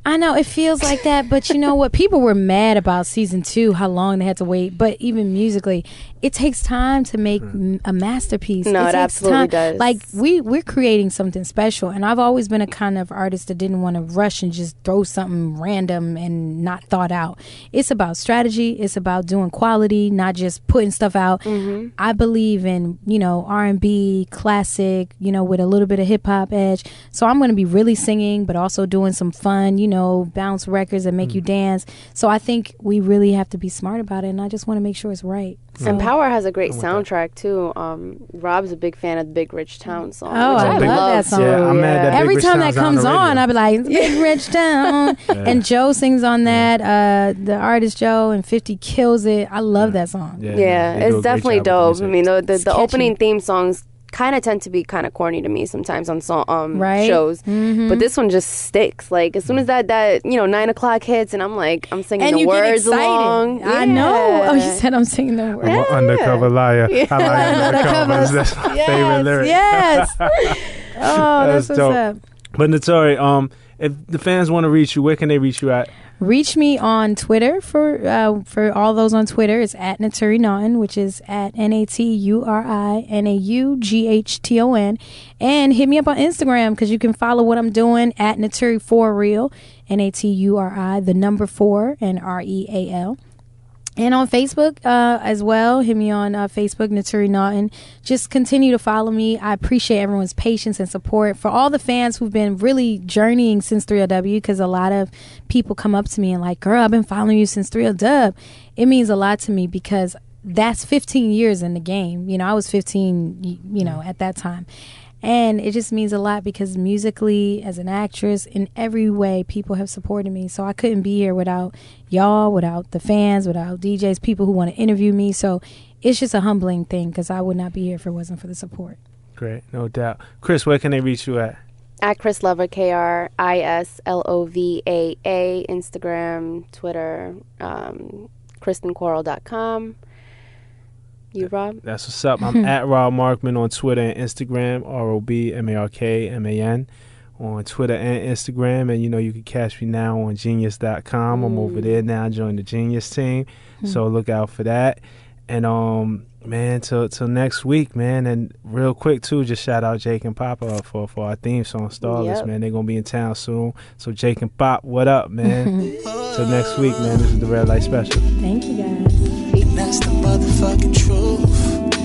I know it feels like that, but you know what? People were mad about season two, how long they had to wait. But even musically, it takes time to make m- a masterpiece. No, it takes absolutely time. does. Like we we're creating something special, and I've always been a kind of artist that didn't want to rush and just throw something random and not thought out. It's about strategy. It's about doing quality, not just putting stuff out. Mm-hmm. I believe in you know R and B, classic, you know, with a little bit of hip hop edge. So I'm going to be really singing, but also doing some fun, you know. know, bounce records that make mm. you dance. So I think we really have to be smart about it, and I just want to make sure it's right. So. And Power has a great soundtrack too. Um, Rob's a big fan of the Big Rich Town song. Oh, I love that song. Yeah, I'm mad that Every Big time Rich that comes on, I'll be like, Big Rich Town. Yeah. And Joe sings on that. Uh, the artist Joe and fifty kills it. I love that song. Yeah, yeah it's definitely dope. I mean, the the, the opening theme songs kind of tend to be kind of corny to me sometimes on song, um right? shows, mm-hmm. but this one just sticks. Like as soon as that that you know nine o'clock hits, and I'm like I'm singing and the you words get along. I yeah. know. Oh, you said I'm singing the words. I'm an undercover liar. Yeah. I like undercovers. That's my yes, favorite lyric. Yes. Oh, that's, that's what's dope. up. But Naturi, um, if the fans want to reach you, where can they reach you at? Reach me on Twitter for uh, for all those on Twitter. It's at Naturi Naughton, which is at N A T U R I N A U G H T O N. And hit me up on Instagram because you can follow what I'm doing at Naturi for real. N A T U R I, the number four, and R E A L. And on Facebook uh, as well. Hit me on uh, Facebook, Naturi Naughton. Just continue to follow me. I appreciate everyone's patience and support. For all the fans who've been really journeying since three L W, because a lot of people come up to me and like, girl, I've been following you since three L W. It means a lot to me because that's fifteen years in the game. You know, I was fifteen, you know, at that time. And it just means a lot because musically, as an actress, in every way, people have supported me. So I couldn't be here without y'all, without the fans, without D Js, people who want to interview me. So it's just a humbling thing because I would not be here if it wasn't for the support. Great, no doubt. Chris, where can they reach you at? At Chris Lover, K R I S L O V A A, Instagram, Twitter, um, kristen coral dot com. You, Rob? That's what's up. I'm at Rob Markman on Twitter and Instagram, R O B M A R K M A N on Twitter and Instagram. And, you know, you can catch me now on genius dot com. Mm. I'm over there now, join the Genius team. Mm. So look out for that. And, um, man, till till next week, man. And real quick, too, just shout out Jake and Papa for, for our theme song, Starless, yep. man. They're going to be in town soon. So Jake and Pop, what up, man? Till next week, man. This is the Red Light Special. Thank you, guys. That's the motherfucking truth.